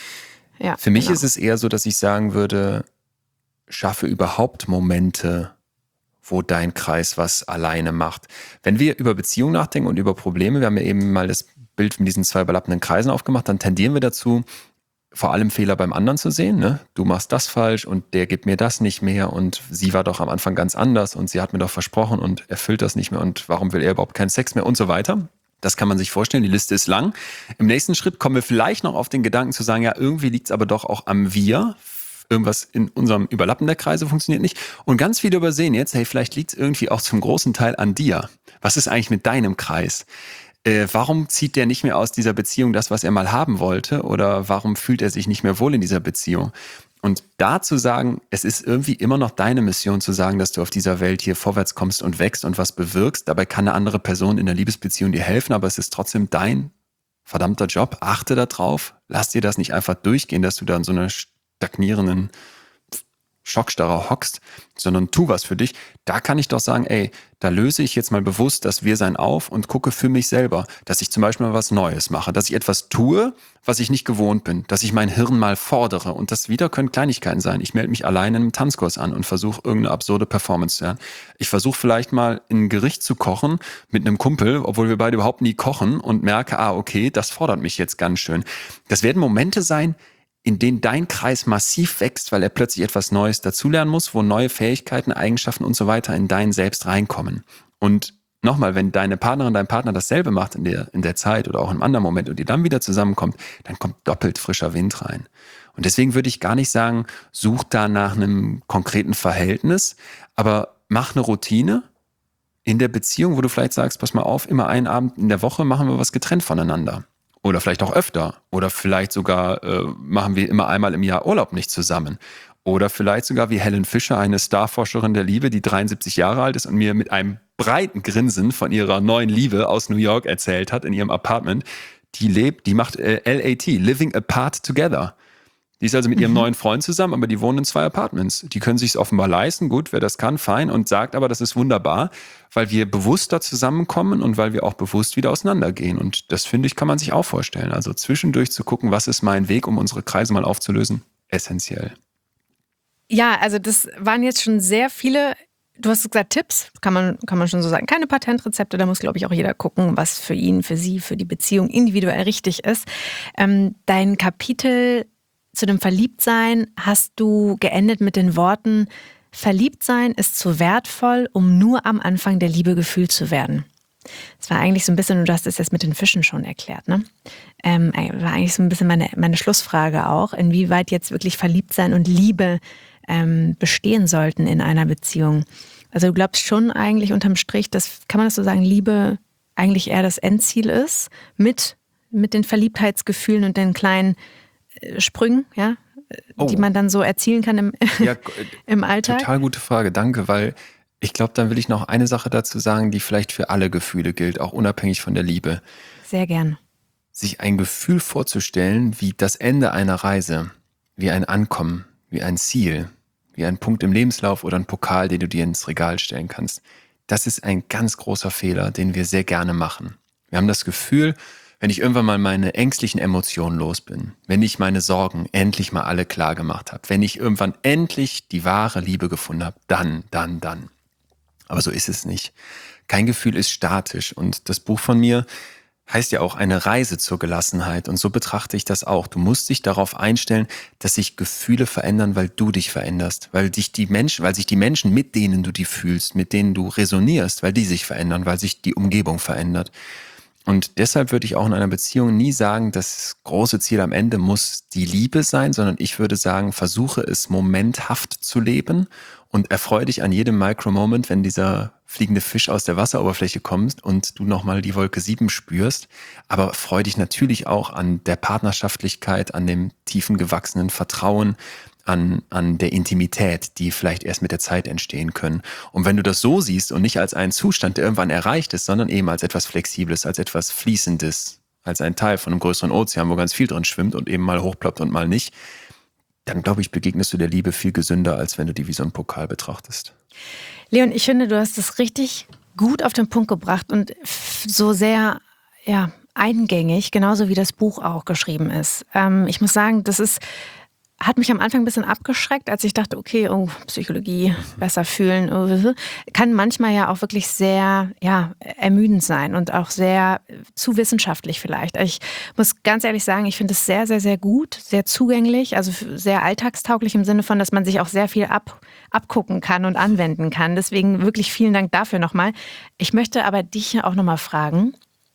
Ja, Für mich genau. ist es eher so, dass ich sagen würde, schaffe überhaupt Momente, wo dein Kreis was alleine macht. Wenn wir über Beziehungen nachdenken und über Probleme, wir haben ja eben mal das Bild mit diesen zwei überlappenden Kreisen aufgemacht, dann tendieren wir dazu, vor allem Fehler beim anderen zu sehen. Ne? Du machst das falsch und der gibt mir das nicht mehr und sie war doch am Anfang ganz anders und sie hat mir doch versprochen und erfüllt das nicht mehr und warum will er überhaupt keinen Sex mehr und so weiter. Das kann man sich vorstellen, die Liste ist lang. Im nächsten Schritt kommen wir vielleicht noch auf den Gedanken zu sagen, ja, irgendwie liegt es aber doch auch am Wir. Irgendwas in unserem Überlappen der Kreise funktioniert nicht. Und ganz viele übersehen jetzt, hey, vielleicht liegt es irgendwie auch zum großen Teil an dir. Was ist eigentlich mit deinem Kreis? Äh, warum zieht der nicht mehr aus dieser Beziehung das, was er mal haben wollte? Oder warum fühlt er sich nicht mehr wohl in dieser Beziehung? Und da zu sagen, es ist irgendwie immer noch deine Mission zu sagen, dass du auf dieser Welt hier vorwärts kommst und wächst und was bewirkst. Dabei kann eine andere Person in der Liebesbeziehung dir helfen, aber es ist trotzdem dein verdammter Job. Achte da drauf. Lass dir das nicht einfach durchgehen, dass du da in so einer stagnierenden Schockstarre hockst, sondern tu was für dich. Da kann ich doch sagen, ey, da löse ich jetzt mal bewusst das Wir-Sein auf und gucke für mich selber, dass ich zum Beispiel mal was Neues mache, dass ich etwas tue, was ich nicht gewohnt bin, dass ich mein Hirn mal fordere und das wieder können Kleinigkeiten sein. Ich melde mich alleine in einem Tanzkurs an und versuche irgendeine absurde Performance zu lernen. Ich versuche vielleicht mal ein Gericht zu kochen mit einem Kumpel, obwohl wir beide überhaupt nie kochen und merke, ah, okay, das fordert mich jetzt ganz schön. Das werden Momente sein, in denen dein Kreis massiv wächst, weil er plötzlich etwas Neues dazulernen muss, wo neue Fähigkeiten, Eigenschaften und so weiter in dein Selbst reinkommen. Und nochmal, wenn deine Partnerin, dein Partner dasselbe macht in der, in der Zeit oder auch in einem anderen Moment und ihr dann wieder zusammenkommt, dann kommt doppelt frischer Wind rein. Und deswegen würde ich gar nicht sagen, such da nach einem konkreten Verhältnis, aber mach eine Routine in der Beziehung, wo du vielleicht sagst, pass mal auf, immer einen Abend in der Woche machen wir was getrennt voneinander. Oder vielleicht auch öfter. Oder vielleicht sogar äh, machen wir immer einmal im Jahr Urlaub nicht zusammen. Oder vielleicht sogar wie Helen Fischer, eine Starforscherin der Liebe, die dreiundsiebzig Jahre alt ist und mir mit einem breiten Grinsen von ihrer neuen Liebe aus New York erzählt hat in ihrem Apartment. Die lebt, die macht äh, L A T, Living Apart Together. Die ist also mit ihrem mhm. neuen Freund zusammen, aber die wohnen in zwei Apartments. Die können sich es offenbar leisten, gut, wer das kann, fein, und sagt aber, das ist wunderbar, weil wir bewusster zusammenkommen und weil wir auch bewusst wieder auseinandergehen. Und das, finde ich, kann man sich auch vorstellen. Also zwischendurch zu gucken, was ist mein Weg, um unsere Kreise mal aufzulösen, essentiell. Ja, also das waren jetzt schon sehr viele, du hast gesagt Tipps, kann man, kann man schon so sagen. Keine Patentrezepte, da muss, glaube ich, auch jeder gucken, was für ihn, für sie, für die Beziehung individuell richtig ist. Ähm, dein Kapitel zu dem Verliebtsein hast du geendet mit den Worten: Verliebtsein ist zu wertvoll, um nur am Anfang der Liebe gefühlt zu werden. Das war eigentlich so ein bisschen, du hast es jetzt mit den Fischen schon erklärt, ne? Ähm, war eigentlich so ein bisschen meine, meine Schlussfrage auch, inwieweit jetzt wirklich Verliebtsein und Liebe ähm, bestehen sollten in einer Beziehung. Also du glaubst schon eigentlich unterm Strich, dass, kann man das so sagen, Liebe eigentlich eher das Endziel ist, mit, mit den Verliebtheitsgefühlen und den kleinen Sprüngen, ja, oh. die man dann so erzielen kann im, ja, im Alltag? Total gute Frage, danke, weil ich glaube, dann will ich noch eine Sache dazu sagen, die vielleicht für alle Gefühle gilt, auch unabhängig von der Liebe. Sehr gern. Sich ein Gefühl vorzustellen, wie das Ende einer Reise, wie ein Ankommen, wie ein Ziel, wie ein Punkt im Lebenslauf oder ein Pokal, den du dir ins Regal stellen kannst. Das ist ein ganz großer Fehler, den wir sehr gerne machen. Wir haben das Gefühl, Wenn ich irgendwann mal meine ängstlichen Emotionen los bin, wenn ich meine Sorgen endlich mal alle klar gemacht habe, wenn ich irgendwann endlich die wahre Liebe gefunden habe, dann, dann, dann. Aber so ist es nicht. Kein Gefühl ist statisch und das Buch von mir heißt ja auch eine Reise zur Gelassenheit und so betrachte ich das auch. Du musst dich darauf einstellen, dass sich Gefühle verändern, weil du dich veränderst, weil dich die Menschen, weil sich die Menschen, mit denen du die fühlst, mit denen du resonierst, weil die sich verändern, weil sich die Umgebung verändert. Und deshalb würde ich auch in einer Beziehung nie sagen, das große Ziel am Ende muss die Liebe sein, sondern ich würde sagen, versuche es momenthaft zu leben und erfreue dich an jedem Micro-Moment, wenn dieser fliegende Fisch aus der Wasseroberfläche kommt und du nochmal die Wolke sieben spürst. Aber freu dich natürlich auch an der Partnerschaftlichkeit, an dem tiefen gewachsenen Vertrauen, an, an der Intimität, die vielleicht erst mit der Zeit entstehen können. Und wenn du das so siehst und nicht als einen Zustand, der irgendwann erreicht ist, sondern eben als etwas Flexibles, als etwas Fließendes, als ein Teil von einem größeren Ozean, wo ganz viel drin schwimmt und eben mal hochploppt und mal nicht, dann glaube ich, begegnest du der Liebe viel gesünder, als wenn du die wie so einen Pokal betrachtest. Leon, ich finde, du hast es richtig gut auf den Punkt gebracht und so sehr, ja, eingängig, genauso wie das Buch auch geschrieben ist. Ähm, ich muss sagen, das ist, hat mich am Anfang ein bisschen abgeschreckt, als ich dachte, okay, oh, Psychologie, besser fühlen, oh, kann manchmal ja auch wirklich sehr, ja, ermüdend sein und auch sehr zu wissenschaftlich vielleicht. Ich muss ganz ehrlich sagen, ich finde es sehr, sehr, sehr gut, sehr zugänglich, also sehr alltagstauglich im Sinne von, dass man sich auch sehr viel ab, abgucken kann und anwenden kann. Deswegen wirklich vielen Dank dafür nochmal. Ich möchte aber dich auch nochmal fragen,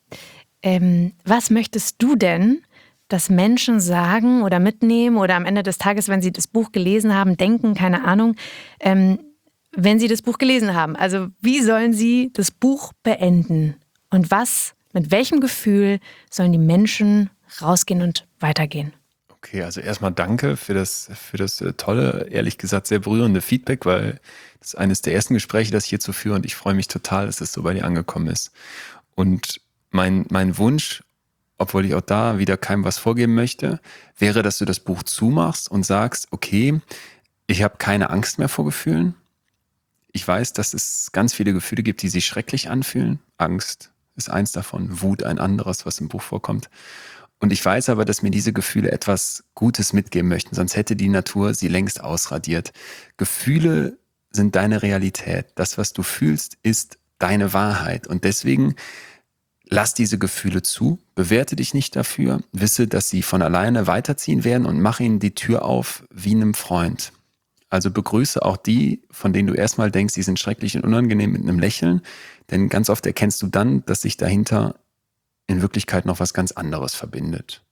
ähm, was möchtest du denn, dass Menschen sagen oder mitnehmen oder am Ende des Tages, wenn sie das Buch gelesen haben, denken, keine Ahnung, ähm, wenn sie das Buch gelesen haben. Also wie sollen sie das Buch beenden? Und was, mit welchem Gefühl sollen die Menschen rausgehen und weitergehen? Okay, also erstmal danke für das, für das tolle, ehrlich gesagt sehr berührende Feedback, weil das ist eines der ersten Gespräche, das ich hierzu führe und ich freue mich total, dass es so bei dir angekommen ist. Und mein, mein Wunsch, obwohl ich auch da wieder keinem was vorgeben möchte, wäre, dass du das Buch zumachst und sagst, okay, ich habe keine Angst mehr vor Gefühlen. Ich weiß, dass es ganz viele Gefühle gibt, die sich schrecklich anfühlen. Angst ist eins davon, Wut ein anderes, was im Buch vorkommt. Und ich weiß aber, dass mir diese Gefühle etwas Gutes mitgeben möchten, sonst hätte die Natur sie längst ausradiert. Gefühle sind deine Realität. Das, was du fühlst, ist deine Wahrheit. Und deswegen lass diese Gefühle zu, bewerte dich nicht dafür, wisse, dass sie von alleine weiterziehen werden und mach ihnen die Tür auf wie einem Freund. Also begrüße auch die, von denen du erstmal denkst, die sind schrecklich und unangenehm, mit einem Lächeln, denn ganz oft erkennst du dann, dass sich dahinter in Wirklichkeit noch was ganz anderes verbindet.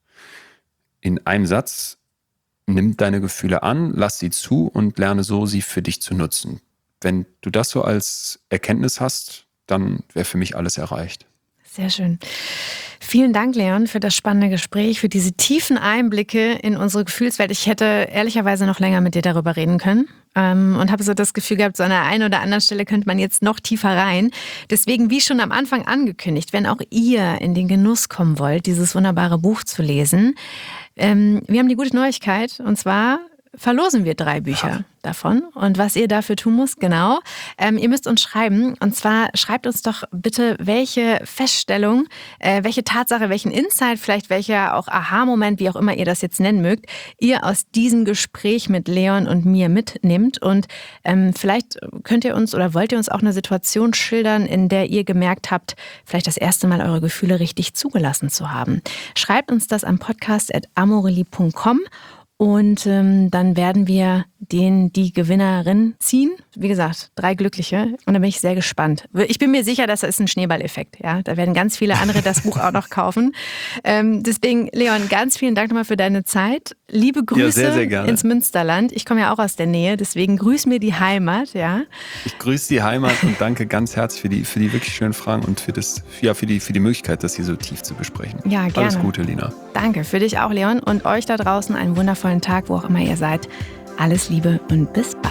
In einem Satz, nimm deine Gefühle an, lass sie zu und lerne so, sie für dich zu nutzen. Wenn du das so als Erkenntnis hast, dann wäre für mich alles erreicht. Sehr schön. Vielen Dank, Leon, für das spannende Gespräch, für diese tiefen Einblicke in unsere Gefühlswelt. Ich hätte ehrlicherweise noch länger mit dir darüber reden können ähm, und habe so das Gefühl gehabt, so an der einen oder anderen Stelle könnte man jetzt noch tiefer rein. Deswegen, wie schon am Anfang angekündigt, wenn auch ihr in den Genuss kommen wollt, dieses wunderbare Buch zu lesen, ähm, wir haben die gute Neuigkeit und zwar verlosen wir drei Bücher ja. davon. Und was ihr dafür tun müsst, genau, ähm, ihr müsst uns schreiben. Und zwar schreibt uns doch bitte, welche Feststellung, äh, welche Tatsache, welchen Insight, vielleicht welcher auch Aha-Moment, wie auch immer ihr das jetzt nennen mögt, ihr aus diesem Gespräch mit Leon und mir mitnimmt. Und ähm, vielleicht könnt ihr uns oder wollt ihr uns auch eine Situation schildern, in der ihr gemerkt habt, vielleicht das erste Mal eure Gefühle richtig zugelassen zu haben. Schreibt uns das am podcast at amorelie punkt com. Und ähm, dann werden wir den, die Gewinnerin ziehen. Wie gesagt, drei Glückliche. Und da bin ich sehr gespannt. Ich bin mir sicher, das ist ein Schneeballeffekt. Ja? Da werden ganz viele andere das Buch auch noch kaufen. Ähm, deswegen, Leon, ganz vielen Dank nochmal für deine Zeit. Liebe Grüße ja, sehr, sehr gerne. ins Münsterland. Ich komme ja auch aus der Nähe, deswegen grüß mir die Heimat. Ja? Ich grüße die Heimat und danke ganz herzlich für die, für die wirklich schönen Fragen und für, das, ja, für, die, für die Möglichkeit, das hier so tief zu besprechen. Ja, gerne. Alles Gute, Lina. Danke, für dich auch, Leon. Und euch da draußen einen wundervollen Tag, wo auch immer ihr seid. Alles Liebe und bis bald.